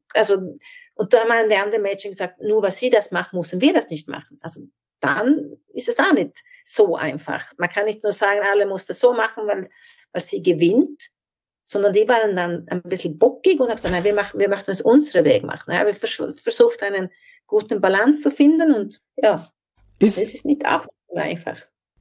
also, und da haben die anderen Mädchen gesagt, nur weil sie das machen, müssen wir das nicht machen. Also dann ist es auch nicht so einfach. Man kann nicht nur sagen, alle muss das so machen, weil, weil sie gewinnt, sondern die waren dann ein bisschen bockig und haben gesagt, nein, wir machen, wir möchten es unseren Weg machen. Ja, wir vers- versucht einen guten Balance zu finden und ja, ist, das ist nicht auch einfach.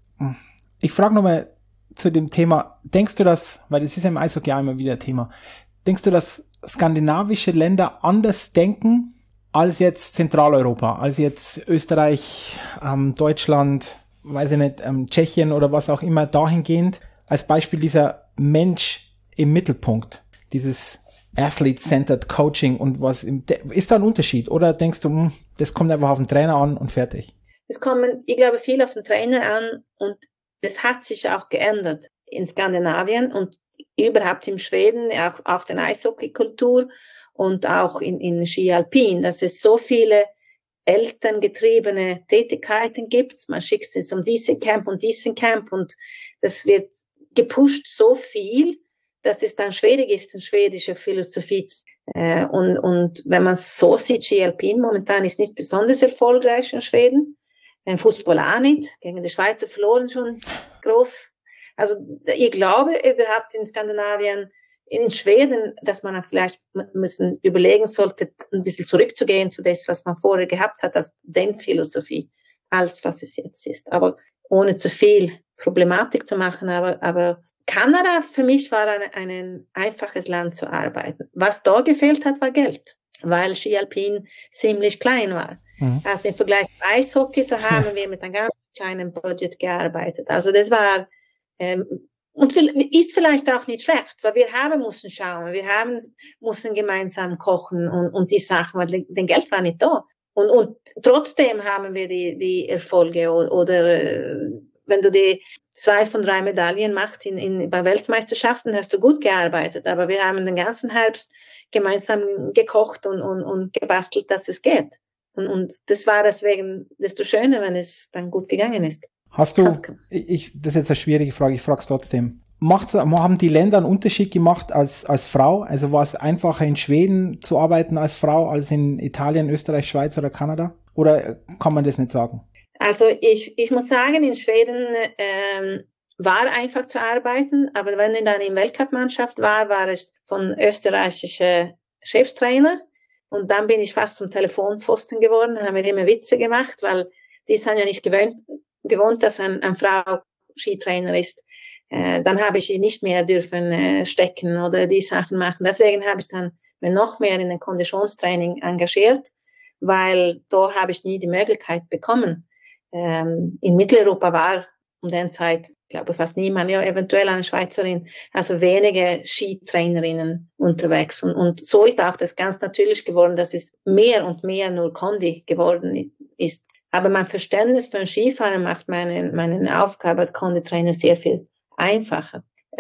Ich frage nochmal zu dem Thema, denkst du das, weil das ist ja im Eishockey auch immer wieder ein Thema, denkst du, dass skandinavische Länder anders denken als jetzt Zentraleuropa, als jetzt Österreich, ähm, Deutschland, weiß ich nicht, ähm, Tschechien oder was auch immer dahingehend, als Beispiel dieser Mensch im Mittelpunkt, dieses Athlete-Centered Coaching und was, im, ist da ein Unterschied oder denkst du, mh, das kommt einfach auf den Trainer an und fertig? Es kommen, ich glaube, viel auf den Trainer an und das hat sich auch geändert in Skandinavien und überhaupt in Schweden, auch, auch den Eishockeykultur und auch in, in Ski Alpin, dass es so viele elterngetriebene Tätigkeiten gibt. Man schickt sie zum diesen Camp und diesen Camp und das wird gepusht so viel, dass es dann schwierig ist, in schwedische Philosophie. Äh, und, und wenn man es so sieht, Ski Alpin momentan ist nicht besonders erfolgreich in Schweden. Im Fußball auch nicht. Gegen die Schweizer verloren schon groß. Also ich glaube überhaupt in Skandinavien, in Schweden, dass man vielleicht müssen überlegen sollte, ein bisschen zurückzugehen zu das, was man vorher gehabt hat, als Denkphilosophie, als was es jetzt ist. Aber ohne zu viel Problematik zu machen. Aber, aber Kanada für mich war ein, ein einfaches Land zu arbeiten. Was da gefehlt hat, war Geld, weil Ski Alpin ziemlich klein war. Mhm. Also im Vergleich zu Eishockey, so haben wir mit einem ganz kleinen Budget gearbeitet. Also das war, ähm, und ist vielleicht auch nicht schlecht, weil wir haben mussten schauen, wir haben mussten gemeinsam kochen und, und die Sachen, weil den Geld war nicht da. Und, und trotzdem haben wir die, die Erfolge oder, oder äh, wenn du die zwei von drei Medaillen machst in, in, bei Weltmeisterschaften, hast du gut gearbeitet. Aber wir haben den ganzen Herbst gemeinsam gekocht und, und, und gebastelt, dass es geht. Und, und das war deswegen desto schöner, wenn es dann gut gegangen ist. Hast du, ich, das ist jetzt eine schwierige Frage, ich frage es trotzdem. Macht's, haben die Länder einen Unterschied gemacht als, als Frau? Also war es einfacher in Schweden zu arbeiten als Frau als in Italien, Österreich, Schweiz oder Kanada? Oder kann man das nicht sagen? Also ich, ich muss sagen, in Schweden ähm, war einfach zu arbeiten, aber wenn ich dann in Weltcup-Mannschaft war, war es von österreichischer Chefstrainer. Und dann bin ich fast zum Telefonpfosten geworden, haben wir immer Witze gemacht, weil die sind ja nicht gewöhnt, gewohnt, dass ein, eine Frau Skitrainer ist. Äh, dann habe ich nicht mehr dürfen äh, stecken oder die Sachen machen. Deswegen habe ich dann mir noch mehr in den Konditionstraining engagiert, weil da habe ich nie die Möglichkeit bekommen. Ähm, in Mitteleuropa war um den Zeit, ich glaube fast niemand, ja eventuell eine Schweizerin, also wenige Skitrainerinnen unterwegs. Und, und so ist auch das ganz natürlich geworden, dass es mehr und mehr nur Kondi geworden ist. Aber mein Verständnis für ein Skifahren macht meine, meine Aufgabe als Konditrainer sehr viel einfacher.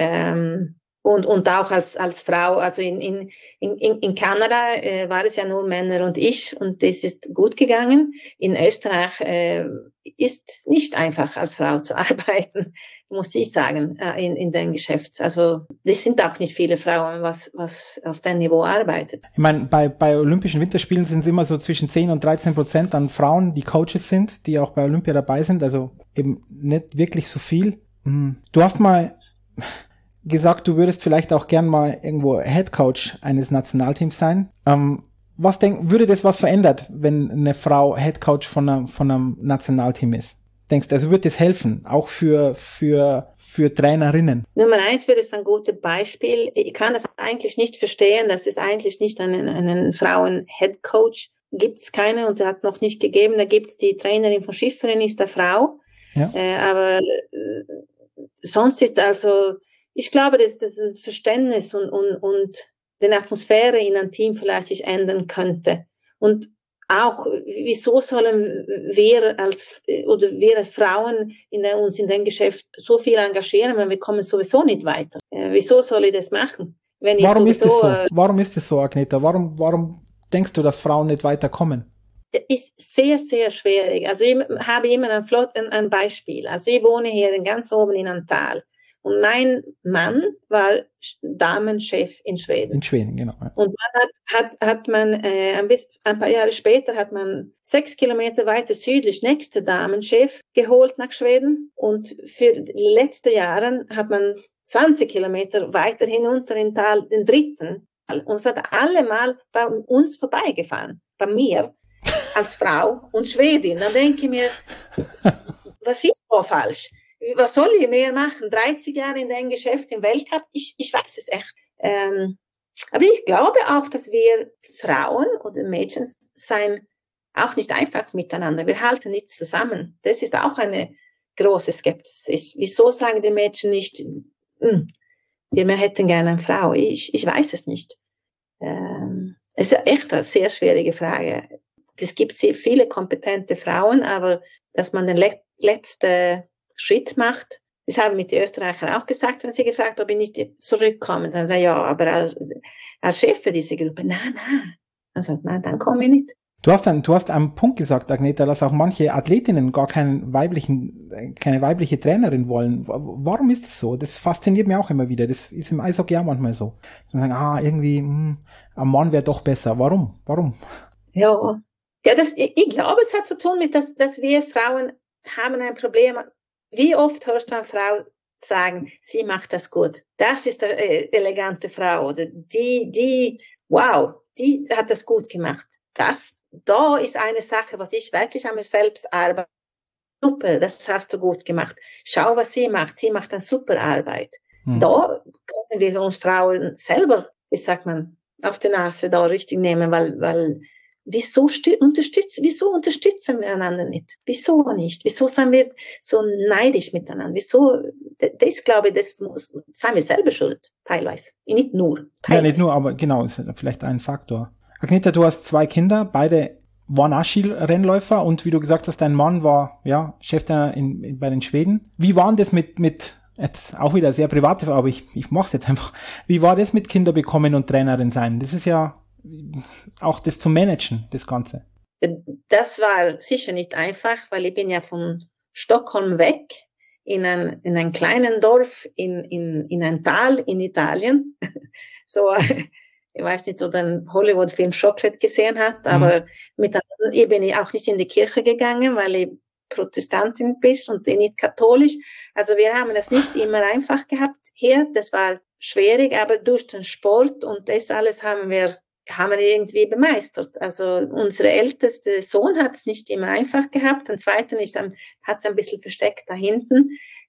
Ähm, und, und auch als, als Frau, also in, in, in, in Kanada äh, war es ja nur Männer und ich und das ist gut gegangen. In Österreich äh, ist nicht einfach als Frau zu arbeiten, muss ich sagen, äh, in, in dem Geschäft. Also das sind auch nicht viele Frauen, was, was auf dem Niveau arbeitet. Ich meine, bei, bei Olympischen Winterspielen sind es immer so zwischen zehn und dreizehn Prozent an Frauen, die Coaches sind, die auch bei Olympia dabei sind, also eben nicht wirklich so viel. Du hast mal gesagt, du würdest vielleicht auch gern mal irgendwo Head Coach eines Nationalteams sein. Ähm, was denk, würde das was verändert, wenn eine Frau Head Coach von einem, von einem Nationalteam ist? Denkst du, also würde das helfen, auch für, für, für Trainerinnen? Nummer eins wäre es ein gutes Beispiel. Ich kann das eigentlich nicht verstehen, dass es eigentlich nicht einen, einen Frauen-Head Coach gibt es keine und hat noch nicht gegeben. Da gibt es die Trainerin von Schifferin, ist eine Frau. Ja. Äh, aber äh, sonst ist also, ich glaube, dass das ein Verständnis und, und, und die Atmosphäre in einem Team vielleicht sich ändern könnte. Und auch, wieso sollen wir als, oder wir Frauen in der, uns in dem Geschäft so viel engagieren, wenn wir kommen sowieso nicht weiter? Äh, wieso soll ich das machen? Wenn ich warum sowieso, ist das so? Äh, warum ist das so, Agneta? Warum, warum denkst du, dass Frauen nicht weiterkommen? Ist sehr, sehr schwierig. Also ich habe immer ein, Flot, ein, ein Beispiel. Also ich wohne hier ganz oben in einem Tal. Und mein Mann war Damenchef in Schweden. In Schweden, genau. Ja. Und dann hat, hat, hat man, äh, ein, bisschen, ein paar Jahre später hat man sechs Kilometer weiter südlich nächste Damenchef geholt nach Schweden. Und für die letzten Jahre hat man zwanzig Kilometer weiter hinunter in Tal den dritten. Und es hat allemal bei uns vorbeigefahren, bei mir als Frau und Schwedin. Dann denke ich mir, was ist da falsch? Was soll ich mehr machen? dreißig Jahre in dem Geschäft im Weltcup? Ich, ich weiß es echt. Ähm, aber ich glaube auch, dass wir Frauen oder Mädchen sein auch nicht einfach miteinander. Wir halten nicht zusammen. Das ist auch eine große Skepsis. Wieso sagen die Mädchen nicht, hm, wir hätten gerne eine Frau? Ich, ich weiß es nicht. Ähm, es ist echt eine sehr schwierige Frage. Es gibt sehr viele kompetente Frauen, aber dass man den le- letzten Schritt macht, das haben mit den Österreichern auch gesagt, wenn sie gefragt, ob ich nicht zurückkomme. Dann sagen sie, ja, aber als, als Chef für diese Gruppe, nein, nein. Also, nein, dann komme ich nicht. Du hast einen, du hast einen Punkt gesagt, Agneta, dass auch manche Athletinnen gar keinen weiblichen, keine weibliche Trainerin wollen. Warum ist das so? Das fasziniert mich auch immer wieder. Das ist im Eishockey auch manchmal so. Dann sagen, ah, irgendwie, hm, ein Mann wäre doch besser. Warum? Warum? Ja, ja, das, ich, ich glaube, es hat zu tun mit, dass, dass wir Frauen haben ein Problem. Wie oft hörst du eine Frau sagen, sie macht das gut. Das ist eine äh, elegante Frau. Oder die, die, wow, die hat das gut gemacht. Das, da ist eine Sache, was ich wirklich an mir selbst arbeite. Super, das hast du gut gemacht. Schau, was sie macht. Sie macht eine super Arbeit. Hm. Da können wir uns Frauen selber, wie sagt man, auf die Nase da richtig nehmen, weil, weil, wieso unterstützen, wieso unterstützen wir einander nicht? Wieso nicht? Wieso sind wir so neidisch miteinander? Wieso, das glaube ich, das muss, sind wir selber schuld, teilweise. Nicht nur. Teilweise. Ja, nicht nur, aber genau, ist vielleicht ein Faktor. Agneta, du hast zwei Kinder, beide waren auch Skirennläufer und wie du gesagt hast, dein Mann war, ja, Cheftrainer in, in, bei den Schweden. Wie war das mit, mit, jetzt auch wieder sehr private, aber ich, ich mach's jetzt einfach. Wie war das mit Kinder bekommen und Trainerin sein? Das ist ja, auch das zu managen, das Ganze. Das war sicher nicht einfach, weil ich bin ja von Stockholm weg in ein, in ein kleinen Dorf, in, in, in ein Tal in Italien. So, ich weiß nicht, ob du den Hollywood-Film Chocolate gesehen hast, aber mhm. mit, ich bin auch nicht in die Kirche gegangen, weil ich Protestantin bin und nicht katholisch. Also wir haben das nicht immer einfach gehabt hier. Das war schwierig, aber durch den Sport und das alles haben wir haben wir irgendwie bemeistert. Also unsere älteste Sohn hat es nicht immer einfach gehabt, den zweiten ist dann, hat es ein bisschen versteckt da hinten.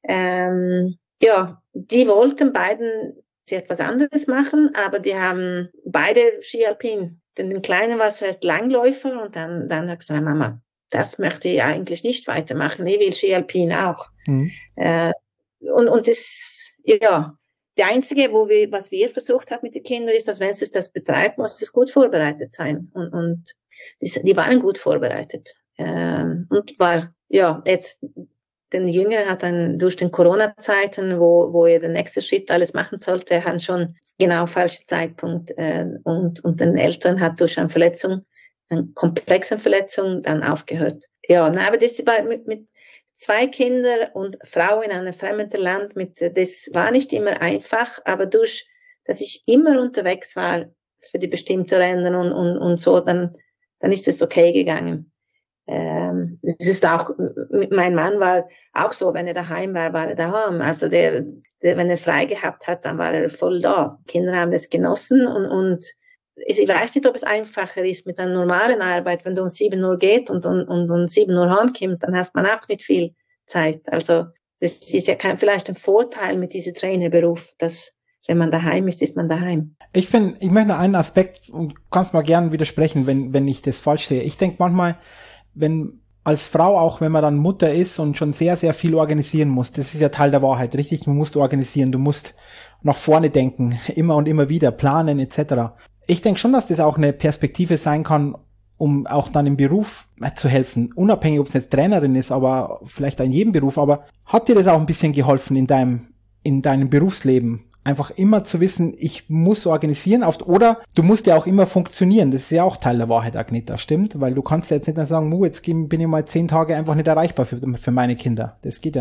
Ähm, ja, die wollten beiden etwas anderes machen, aber die haben beide Ski Alpin. Denn den Kleinen war zuerst Langläufer und dann, dann hat gesagt, Mama, das möchte ich eigentlich nicht weitermachen, ich will Ski Alpin auch. Mhm. Äh, und, und das, ja, die einzige, wo wir, was wir versucht haben mit den Kindern, ist, dass wenn es das betreibt, muss es gut vorbereitet sein. Und, und die, die waren gut vorbereitet. Ähm, und war, ja, jetzt, den Jüngeren hat dann durch den Corona-Zeiten, wo, wo er den nächsten Schritt alles machen sollte, er hat schon genau falschen Zeitpunkt, äh, und, und den Älteren hat durch eine Verletzung, eine komplexe Verletzung, dann aufgehört. Ja, na, aber das war mit, mit, zwei Kinder und Frau in einem fremden Land, mit, das war nicht immer einfach, aber durch, dass ich immer unterwegs war für die bestimmten Rennen und, und, und so, dann, dann ist es okay gegangen. Ähm, es ist auch, mein Mann war auch so, wenn er daheim war, war er daheim. Also der, der, wenn er frei gehabt hat, dann war er voll da. Kinder haben das genossen und, und ich weiß nicht, ob es einfacher ist mit einer normalen Arbeit, wenn du um sieben Uhr geht und, und, und um sieben Uhr heimkommst, dann hast man auch nicht viel Zeit. Also das ist ja kein, vielleicht ein Vorteil mit diesem Trainerberuf, dass wenn man daheim ist, ist man daheim. Ich finde, ich möchte einen Aspekt, und kannst mal gerne widersprechen, wenn, wenn ich das falsch sehe. Ich denke manchmal, wenn als Frau, auch wenn man dann Mutter ist und schon sehr, sehr viel organisieren muss, das ist ja Teil der Wahrheit, richtig? Du musst organisieren, du musst nach vorne denken, immer und immer wieder planen et cetera. Ich denke schon, dass das auch eine Perspektive sein kann, um auch dann im Beruf zu helfen. Unabhängig, ob es jetzt Trainerin ist, aber vielleicht in jedem Beruf. Aber hat dir das auch ein bisschen geholfen in deinem, in deinem Berufsleben? Einfach immer zu wissen, ich muss organisieren, oft, oder du musst ja auch immer funktionieren. Das ist ja auch Teil der Wahrheit, Agneta, stimmt? Weil du kannst ja jetzt nicht sagen, jetzt bin ich mal zehn Tage einfach nicht erreichbar für, für meine Kinder. Das geht ja nicht.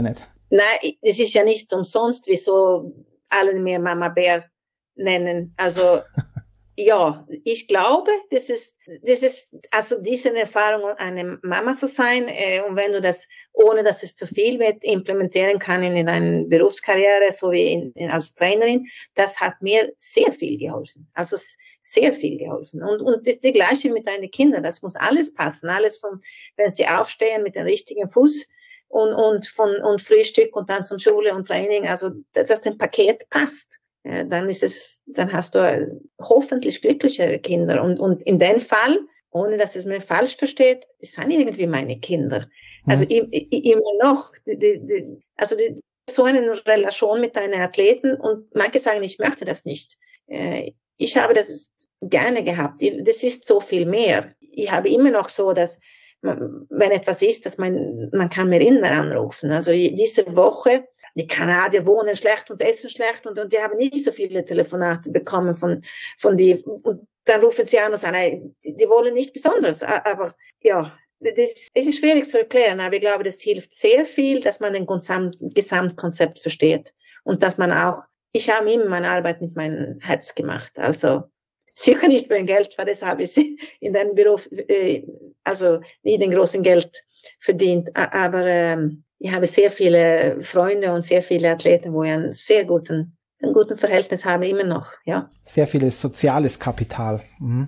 Nein, es ist ja nicht umsonst, wieso alle mir Mama Bär nennen. Also, ja, ich glaube, das ist, das ist, also diese Erfahrung, eine Mama zu sein, äh, und wenn du das, ohne dass es zu viel wird, implementieren kann in, in deiner Berufskarriere, so wie in, in, als Trainerin, das hat mir sehr viel geholfen. Also sehr viel geholfen. Und, und das ist das Gleiche mit deinen Kindern. Das muss alles passen. Alles von, wenn sie aufstehen mit dem richtigen Fuß und, und von, und Frühstück und dann zum Schule und Training. Also, dass das ein Paket passt. Dann ist es, dann hast du hoffentlich glücklichere Kinder. Und, und in dem Fall, ohne dass es mir falsch versteht, das sind irgendwie meine Kinder. Also mhm. i, i, immer noch, die, die, also die, so eine Relation mit deinen Athleten und manche sagen, ich möchte das nicht. Ich habe das gerne gehabt. Das ist so viel mehr. Ich habe immer noch so, dass wenn etwas ist, dass man, man kann mir immer anrufen. Also diese Woche, die Kanadier wohnen schlecht und essen schlecht und, und die haben nicht so viele Telefonate bekommen von, von die, und dann rufen sie an und sagen, die, die wollen nicht besonders, aber ja, das, das ist schwierig zu erklären, aber ich glaube, das hilft sehr viel, dass man den Gesamt, Gesamtkonzept versteht und dass man auch, ich habe immer meine Arbeit mit meinem Herz gemacht, also sicher nicht für ein Geld, weil das habe ich in deinem Beruf, äh, also nie den großen Geld verdient, aber ähm, ich habe sehr viele Freunde und sehr viele Athleten, wo ich einen sehr guten, einen guten Verhältnis habe, immer noch, ja. Sehr vieles soziales Kapital. Mhm.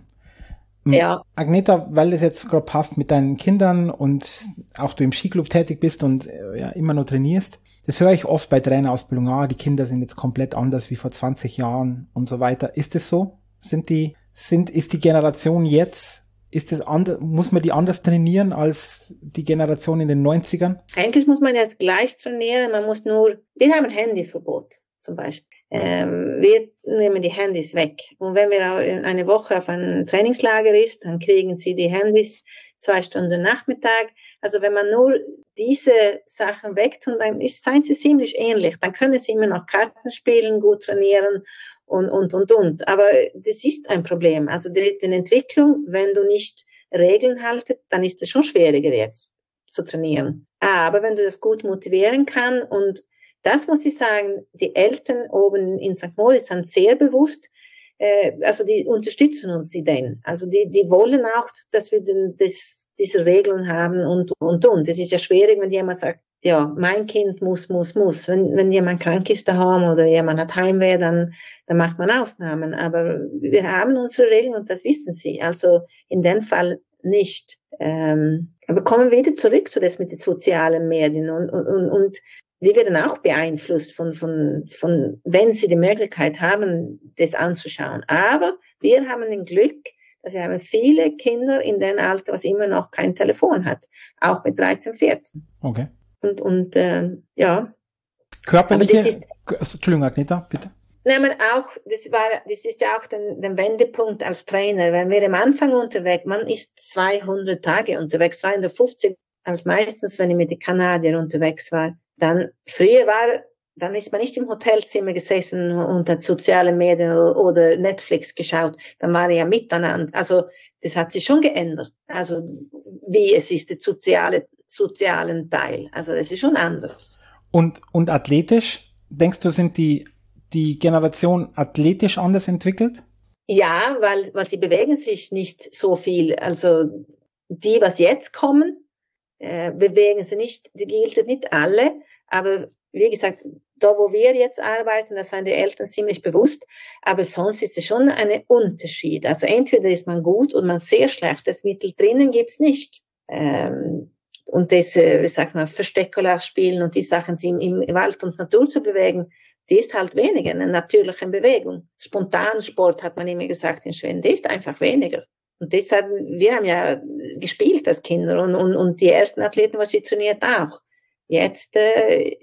Ja. Agneta, weil das jetzt gerade passt mit deinen Kindern und auch du im Skiclub tätig bist und ja, immer noch trainierst, das höre ich oft bei Trainerausbildung, ah, die Kinder sind jetzt komplett anders wie vor zwanzig Jahren und so weiter. Ist es so? Sind die, sind, ist die Generation jetzt, ist es anders, muss man die anders trainieren als die Generation in den neunzigern? Eigentlich muss man jetzt gleich trainieren, man muss nur, wir haben Handyverbot zum Beispiel. Ähm, wir nehmen die Handys weg. Und wenn wir eine Woche auf einem Trainingslager ist, dann kriegen sie die Handys zwei Stunden Nachmittag. Also wenn man nur diese Sachen wegtut, dann ist, seien sie ziemlich ähnlich. Dann können sie immer noch Karten spielen, gut trainieren und, und, und, und. Aber das ist ein Problem. Also die, die Entwicklung, wenn du nicht Regeln haltet, dann ist es schon schwieriger jetzt zu trainieren. Aber wenn du das gut motivieren kann und das muss ich sagen, die Eltern oben in Sankt Moritz sind sehr bewusst, äh, also die unterstützen uns die denn. Also die, die wollen auch, dass wir den, das, diese Regeln haben und, und, und. Das ist ja schwierig, wenn jemand sagt, ja, mein Kind muss, muss, muss. Wenn, wenn jemand krank ist daheim oder jemand hat Heimweh, dann, dann macht man Ausnahmen. Aber wir haben unsere Regeln und das wissen sie. Also in dem Fall nicht. Ähm, aber kommen wir wieder zurück zu das mit den sozialen Medien und, und, und, und die werden auch beeinflusst von, von, von, wenn sie die Möglichkeit haben, das anzuschauen. Aber wir haben ein Glück, dass wir haben viele Kinder in dem Alter, was immer noch kein Telefon hat. Auch mit dreizehn, vierzehn. Okay. Und, und, ähm, ja. Körperliche, ist, Entschuldigung, Agneta, bitte. Nein, man auch, das war, das ist ja auch der, der Wendepunkt als Trainer. Wenn wir am Anfang unterwegs, man ist zweihundert Tage unterwegs, zweihundertfünfzig, als meistens, wenn ich mit den Kanadiern unterwegs war. Dann, früher war, dann ist man nicht im Hotelzimmer gesessen und hat soziale Medien oder Netflix geschaut. Dann war ja miteinander. Also, das hat sich schon geändert. Also, wie es ist, der soziale, sozialen Teil. Also, das ist schon anders. Und, und athletisch? Denkst du, sind die, die Generation athletisch anders entwickelt? Ja, weil, weil sie bewegen sich nicht so viel. Also, die, was jetzt kommen, Äh, bewegen sie nicht, die gilt nicht alle, aber wie gesagt, da wo wir jetzt arbeiten, da sind die Eltern ziemlich bewusst, aber sonst ist es schon ein Unterschied. Also entweder ist man gut oder man sehr schlecht, das Mittel drinnen gibt's nicht. Ähm, und das, äh, wie sagt man, Versteckerlass spielen und die Sachen, sie im, im Wald und Natur zu bewegen, die ist halt weniger, eine natürliche Bewegung. Spontansport hat man immer gesagt in Schweden, die ist einfach weniger. Und deshalb, wir haben ja gespielt als Kinder und, und, und die ersten Athleten, was sie trainiert auch. Jetzt, äh,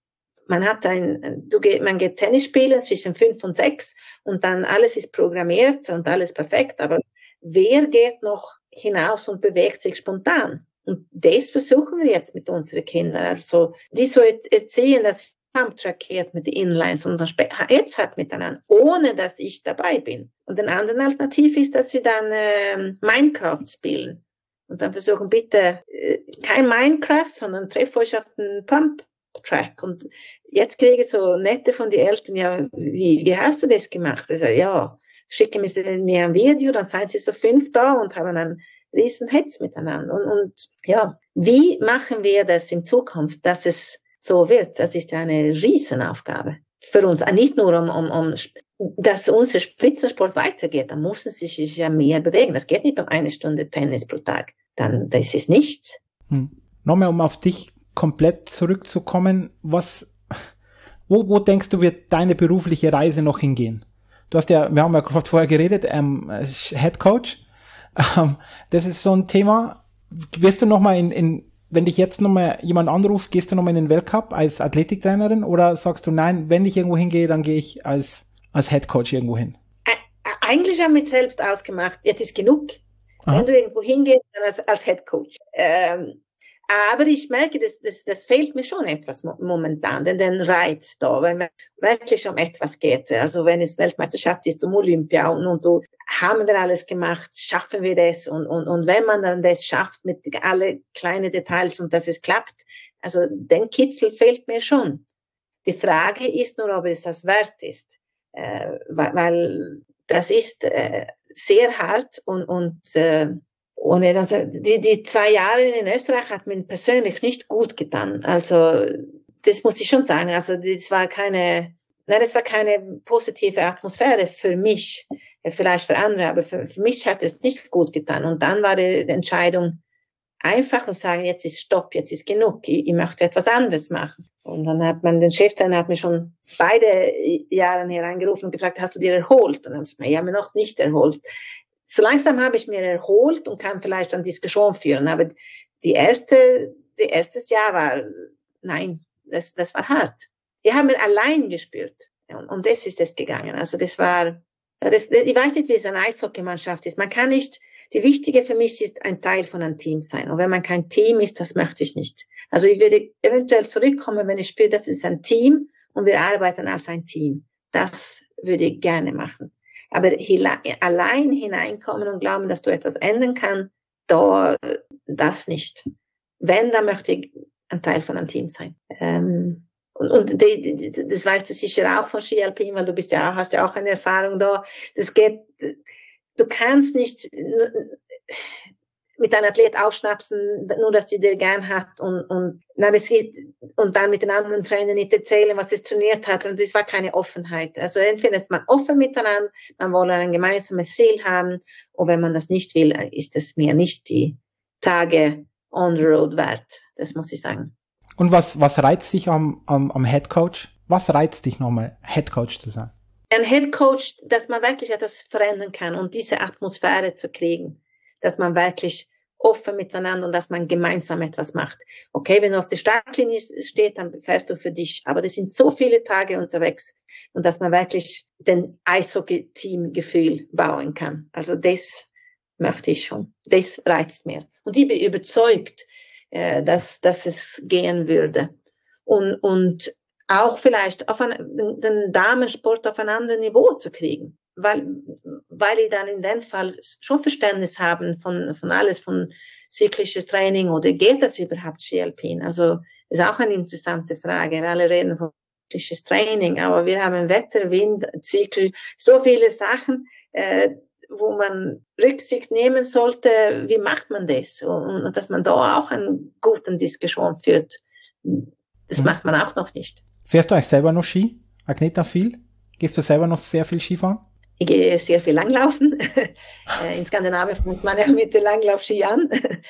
man hat ein, du geht, man geht Tennis spielen zwischen fünf und sechs und dann alles ist programmiert und alles perfekt, aber wer geht noch hinaus und bewegt sich spontan? Und das versuchen wir jetzt mit unseren Kindern. Also, die so erziehen, dass Trakiert mit den Inlines und dann jetzt hat miteinander, ohne dass ich dabei bin. Und eine andere Alternative ist, dass sie dann äh, Minecraft spielen. Und dann versuchen bitte äh, kein Minecraft, sondern treff euch auf den Pump Track. Und jetzt kriege ich so nette von den Eltern, ja, wie, wie hast du das gemacht? Also, ja, schicken mir ein Video, dann seien sie so fünf da und haben einen riesen Hetz miteinander. Und, und ja, wie machen wir das in Zukunft, dass es so wird? Das ist ja eine Riesenaufgabe für uns. Nicht nur um, um, um dass unser Spitzensport weitergeht, dann müssen sie sich ja mehr bewegen. Das geht nicht um eine Stunde Tennis pro Tag. Dann, das ist nichts. Hm. Nochmal, um auf dich komplett zurückzukommen, was, wo, wo denkst du, wird deine berufliche Reise noch hingehen? Du hast ja, wir haben ja gerade vorher geredet, ähm, Head Coach. Ähm, das ist so ein Thema. Wirst du nochmal in, in, wenn dich jetzt nochmal jemand anruft, gehst du nochmal in den Weltcup als Athletiktrainerin oder sagst du, nein, wenn ich irgendwo hingehe, dann gehe ich als, als Head Coach irgendwo hin? Eigentlich haben wir selbst ausgemacht, jetzt ist genug. Aha. Wenn du irgendwo hingehst, dann als, als Head Coach. Ähm, Aber ich merke, das, das, das fehlt mir schon etwas momentan, denn den Reiz da, wenn es wirklich um etwas geht. Also wenn es Weltmeisterschaft ist, um Olympia und, und du, haben wir alles gemacht, schaffen wir das und, und, und wenn man dann das schafft mit alle kleinen Details und dass es klappt, also den Kitzel fehlt mir schon. Die Frage ist nur, ob es das wert ist, äh, weil, weil das ist äh, sehr hart und, und äh, Und also die, die zwei Jahre in Österreich hat mir persönlich nicht gut getan. Also das muss ich schon sagen. Also das war keine, nein, das war keine positive Atmosphäre für mich, vielleicht für andere, aber für, für mich hat es nicht gut getan. Und dann war die Entscheidung einfach und sagen, jetzt ist Stopp, jetzt ist genug, ich, ich möchte etwas anderes machen. Und dann hat man den Cheftrainer hat mir schon beide Jahre herangerufen und gefragt, hast du dir erholt? Und dann habe ich gesagt, ich habe mich noch nicht erholt. So langsam habe ich mir erholt und kann vielleicht eine Diskussion führen. Aber die erste, die erstes Jahr war, nein, das, das war hart. Ich habe mir allein gespürt. Und um das ist es gegangen. Also das war, das, ich weiß nicht, wie es eine Eishockeymannschaft ist. Man kann nicht, die wichtige für mich ist, ein Teil von einem Team sein. Und wenn man kein Team ist, das möchte ich nicht. Also ich würde eventuell zurückkommen, wenn ich spüre, das ist ein Team und wir arbeiten als ein Team. Das würde ich gerne machen. Aber allein hineinkommen und glauben, dass du etwas ändern kannst, da, das nicht. Wenn, dann möchte ich ein Teil von einem Team sein. Ähm, und und die, die, das weißt du sicher auch von Ski Alpin, weil du bist ja auch, hast ja auch eine Erfahrung da. Das geht, du kannst nicht mit einem Athlet aufschnapsen, nur dass sie dir gern hat und, und, na, das geht, und dann mit den anderen Trainern nicht erzählen, was es trainiert hat. Und es war keine Offenheit. Also entweder ist man offen miteinander, man will ein gemeinsames Ziel haben. Und wenn man das nicht will, ist es mir nicht die Tage on the road wert. Das muss ich sagen. Und was, was reizt dich am, am, am Head Coach? Was reizt dich nochmal, Head Coach zu sein? Ein Head Coach, dass man wirklich etwas verändern kann und diese Atmosphäre zu kriegen. Dass man wirklich offen miteinander und dass man gemeinsam etwas macht. Okay, wenn du auf der Startlinie steht, dann fährst du für dich. Aber das sind so viele Tage unterwegs und dass man wirklich den Eishockey-Team-Gefühl bauen kann. Also das möchte ich schon. Das reizt mir. Und ich bin überzeugt, äh, dass, dass es gehen würde. Und, und auch vielleicht auf ein, den Damensport auf ein anderes Niveau zu kriegen. Weil, weil ich dann in dem Fall schon Verständnis haben von, von alles, von zyklisches Training oder geht das überhaupt Ski Alpin? Also, ist auch eine interessante Frage, weil alle reden von zyklisches Training, aber wir haben Wetter, Wind, Zyklus, so viele Sachen, äh, wo man Rücksicht nehmen sollte, wie macht man das? Und, und dass man da auch einen guten Diskussion führt, das mhm. macht man auch noch nicht. Fährst du eigentlich selber noch Ski? Agneta, viel? Gehst du selber noch sehr viel Skifahren? Ich gehe sehr viel Langlaufen. In Skandinavien fängt man ja mit dem Langlaufski an.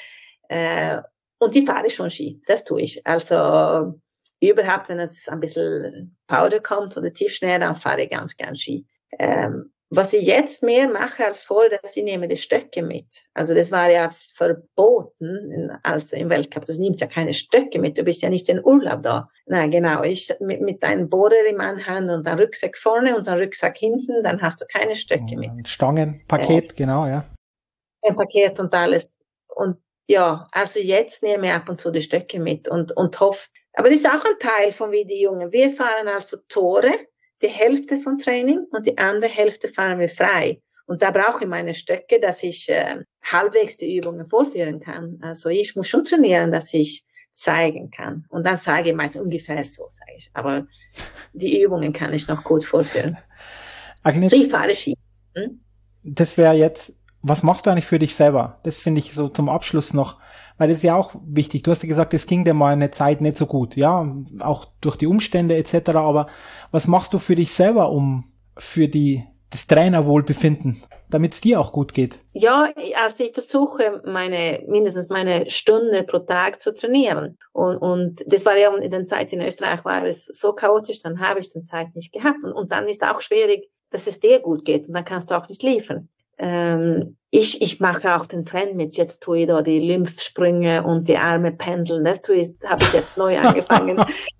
Und ich fahre schon Ski. Das tue ich. Also überhaupt, wenn es ein bisschen Powder kommt oder Tiefschnee, dann fahre ich ganz gern Ski. Was ich jetzt mehr mache als vorher, dass ich nehme die Stöcke mit. Also das war ja verboten, in, also im Weltcup. Das nimmt ja keine Stöcke mit. Du bist ja nicht in Urlaub da. Na genau, ich mit, mit einem Bohrer im Anhand und einem Rucksack vorne und einem Rucksack hinten, dann hast du keine Stöcke mit. Ein Stangenpaket, äh, genau, ja. Ein Paket und alles. Und ja, also jetzt nehme ich ab und zu die Stöcke mit und, und hoffe. Aber das ist auch ein Teil von wie die Jungen. Wir fahren also Tore, die Hälfte von Training und die andere Hälfte fahren wir frei. Und da brauche ich meine Stöcke, dass ich äh, halbwegs die Übungen vorführen kann. Also ich muss schon trainieren, dass ich zeigen kann. Und dann sage ich meist ungefähr so, sage ich. Aber die Übungen kann ich noch gut vorführen. Agnes, so, ich fahre Ski. Hm? Das wäre jetzt, was machst du eigentlich für dich selber? Das finde ich so zum Abschluss noch, weil das ist ja auch wichtig. Du hast ja gesagt, es ging dir mal eine Zeit nicht so gut, ja, auch durch die Umstände et cetera. Aber was machst du für dich selber, um für die das Trainerwohlbefinden, damit es dir auch gut geht? Ja, also ich versuche meine mindestens meine Stunde pro Tag zu trainieren. Und, und das war ja in der Zeit in Österreich war es so chaotisch, dann habe ich die Zeit nicht gehabt. Und, und dann ist auch schwierig, dass es dir gut geht und dann kannst du auch nicht liefern. Ähm, ich, ich mache auch den Trend mit, jetzt tue ich da die Lymphsprünge und die Arme pendeln, das tue ich, habe ich jetzt neu angefangen.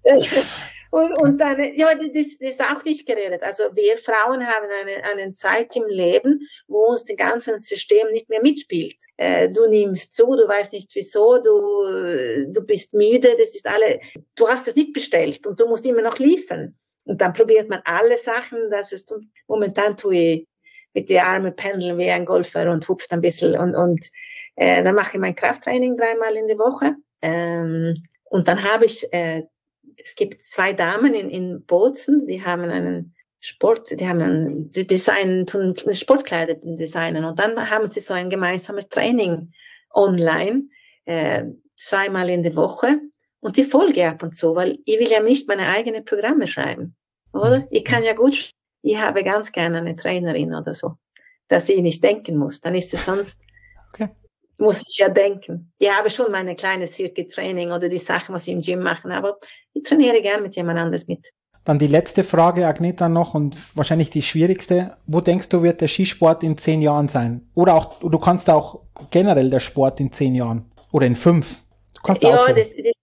und, und dann, ja, das, das ist auch nicht geredet. Also wir Frauen haben eine, eine Zeit im Leben, wo uns das ganze System nicht mehr mitspielt. Äh, du nimmst zu, du weißt nicht wieso, du, du bist müde, das ist alle, du hast es nicht bestellt und du musst immer noch liefern. Und dann probiert man alle Sachen, dass es, momentan tue ich mit den Armen pendeln wie ein Golfer und hupft ein bisschen und, und äh, dann mache ich mein Krafttraining dreimal in der Woche. Ähm, und dann habe ich, äh, es gibt zwei Damen in, in Bozen, die haben einen Sport, die haben ein Design, tun Sportkleider designen und dann haben sie so ein gemeinsames Training online, äh, zweimal in der Woche und die folge ab und zu, weil ich will ja nicht meine eigenen Programme schreiben, oder? Ich kann ja gut ich habe ganz gerne eine Trainerin oder so, dass ich nicht denken muss. Dann ist es sonst, okay. Muss ich ja denken. Ich habe schon meine kleine Circuit-Training oder die Sachen, was ich im Gym mache, aber ich trainiere gern mit jemand anderes mit. Dann die letzte Frage, Agneta, noch und wahrscheinlich die schwierigste. Wo denkst du, wird der Skisport in zehn Jahren sein? Oder auch, du kannst auch generell der Sport in zehn Jahren oder in fünf. Du kannst ja, auch so. das, das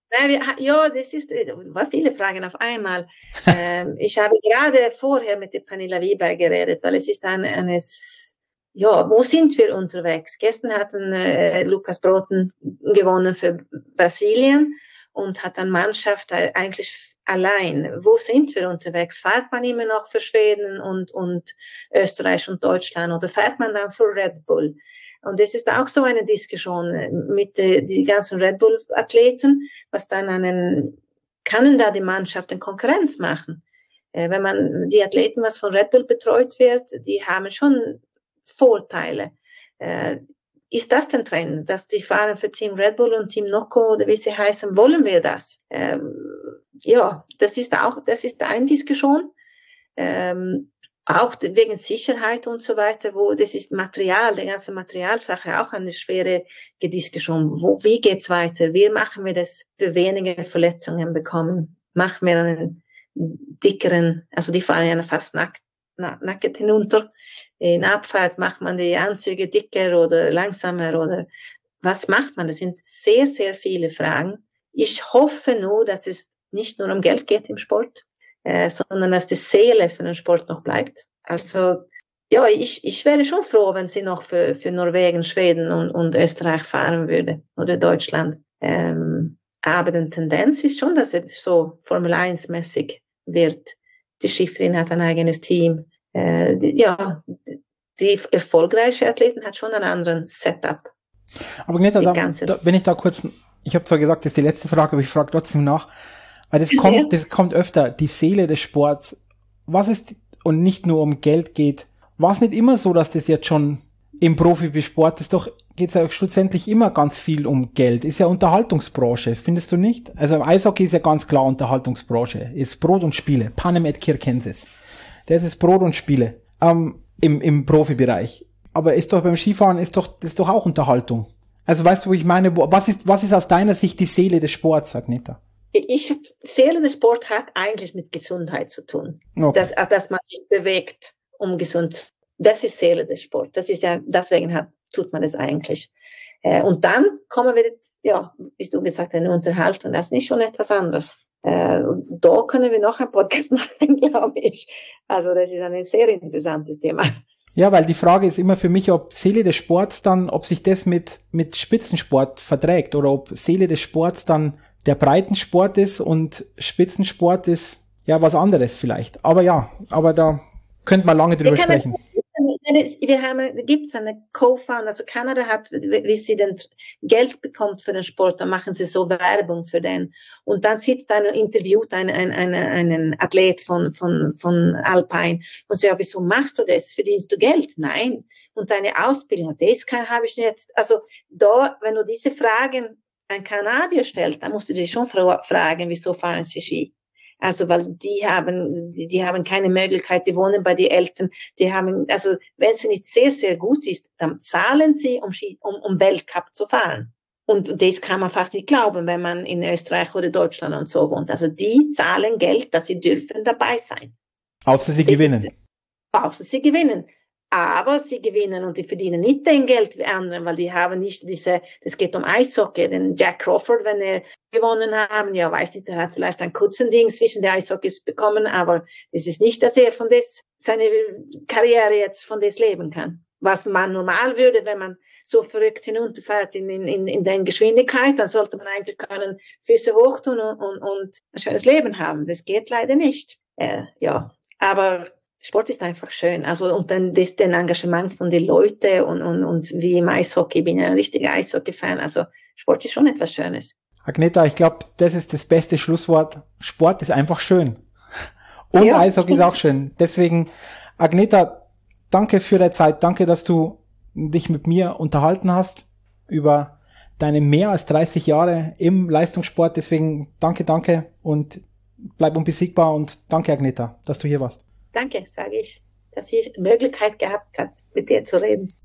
Ja, das ist, war viele Fragen auf einmal. ähm, ich habe gerade vorher mit der Pernilla Wiberg geredet, weil es ist ein, eines, ja, wo sind wir unterwegs? Gestern hatten äh, Lukas Broten gewonnen für Brasilien und hat eine Mannschaft eigentlich allein. Wo sind wir unterwegs? Fährt man immer noch für Schweden und, und Österreich und Deutschland oder fährt man dann für Red Bull? Und das ist auch so eine Diskussion mit äh, die ganzen Red Bull-Athleten, was dann einen, kann da die Mannschaft eine Konkurrenz machen? Äh, wenn man die Athleten, was von Red Bull betreut wird, die haben schon Vorteile. Äh, ist das den Trend, dass die fahren für Team Red Bull und Team Nocco oder wie sie heißen, wollen wir das? Ähm, ja, das ist auch, das ist eine Diskussion. Ähm, Auch wegen Sicherheit und so weiter, wo das ist Material, die ganze Materialsache auch eine schwere Diskussion. Wo, wie geht's weiter? Wie machen wir das für weniger Verletzungen bekommen? Machen wir einen dickeren, also die fahren ja fast nackt, nackt hinunter. In Abfahrt macht man die Anzüge dicker oder langsamer oder was macht man? Das sind sehr, sehr viele Fragen. Ich hoffe nur, dass es nicht nur um Geld geht im Sport, Äh, sondern dass die Seele für den Sport noch bleibt. Also ja, ich, ich wäre schon froh, wenn sie noch für, für Norwegen, Schweden und, und Österreich fahren würde oder Deutschland. Ähm, aber die Tendenz ist schon, dass es so Formel eins mäßig wird. Die Schifferin hat ein eigenes Team. Äh, die, ja, die erfolgreiche Athletin hat schon einen anderen Setup. Aber Agneta, da, da, wenn ich da kurz, ich habe zwar gesagt, das ist die letzte Frage, aber ich frage trotzdem nach. Weil das kommt, das kommt öfter, die Seele des Sports. Was ist, und nicht nur um Geld geht, war es nicht immer so, dass das jetzt schon im Profisport ist, doch geht es ja schlussendlich immer ganz viel um Geld. Ist ja Unterhaltungsbranche, findest du nicht? Also im Eishockey ist ja ganz klar Unterhaltungsbranche. Ist Brot und Spiele. Panem et Circenses. Das ist Brot und Spiele. Ähm, im, im Profibereich. Aber ist doch beim Skifahren ist doch, das ist doch auch Unterhaltung. Also weißt du, wo ich meine, wo, was ist, was ist aus deiner Sicht die Seele des Sports, Agneta? Ich, Seele des Sport hat eigentlich mit Gesundheit zu tun. Okay. Dass, dass man sich bewegt, um gesund. Das ist Seele des Sport. Das ist ja, deswegen hat, tut man das eigentlich. Äh, und dann kommen wir jetzt, ja, wie du gesagt hast, eine Unterhaltung. Das ist nicht schon etwas anderes. Äh, und da können wir noch einen Podcast machen, glaube ich. Also, das ist ein sehr interessantes Thema. Ja, weil die Frage ist immer für mich, ob Seele des Sports dann, ob sich das mit, mit Spitzensport verträgt oder ob Seele des Sports dann der Breitensport ist und Spitzensport ist ja was anderes vielleicht. Aber ja, aber da könnte man lange drüber sprechen. Wir wir haben, gibt es eine Co-Founder, also Kanada hat, wie sie denn Geld bekommt für den Sport, dann machen sie so Werbung für den. Und dann sitzt einer, interviewt ein, ein, ein, einen Athlet von, von, von Alpine und sagt, ja, wieso machst du das? Verdienst du Geld? Nein. Und deine Ausbildung, das kann, habe ich jetzt, also da, wenn du diese Fragen ein Kanadier stellst, dann musst du dich schon fra- fragen, wieso fahren sie Ski? Also, weil die haben, die, die haben keine Möglichkeit, die wohnen bei den Eltern, die haben, also, wenn sie nicht sehr, sehr gut ist, dann zahlen sie, um, Ski, um, um Weltcup zu fahren. Und das kann man fast nicht glauben, wenn man in Österreich oder Deutschland und so wohnt. Also, die zahlen Geld, dass sie dürfen dabei sein. Außer sie das gewinnen. Ist, außer sie gewinnen. Aber sie gewinnen und die verdienen nicht den Geld wie andere, weil die haben nicht diese, das geht um Eishockey, den Jack Crawford, wenn er gewonnen haben, ja, weiß nicht, er hat vielleicht einen kurzen Ding zwischen den Eishockeys bekommen, aber es ist nicht, dass er von das, seine Karriere jetzt von das leben kann. Was man normal würde, wenn man so verrückt hinunterfährt in, in, in der Geschwindigkeit, dann sollte man eigentlich können Füße hoch tun und, und, und ein schönes Leben haben. Das geht leider nicht. Äh, ja, aber Sport ist einfach schön. Also, und dann das, den Engagement von den Leuten und, und, und wie im Eishockey. Ich bin ja ein richtiger Eishockey-Fan. Also, Sport ist schon etwas Schönes. Agneta, ich glaube, das ist das beste Schlusswort. Sport ist einfach schön. Und ja. Eishockey ist auch schön. Deswegen, Agneta, danke für deine Zeit. Danke, dass du dich mit mir unterhalten hast über deine mehr als dreißig Jahre im Leistungssport. Deswegen danke, danke und bleib unbesiegbar und danke, Agneta, dass du hier warst. Danke, sage ich, dass ich die Möglichkeit gehabt habe, mit dir zu reden.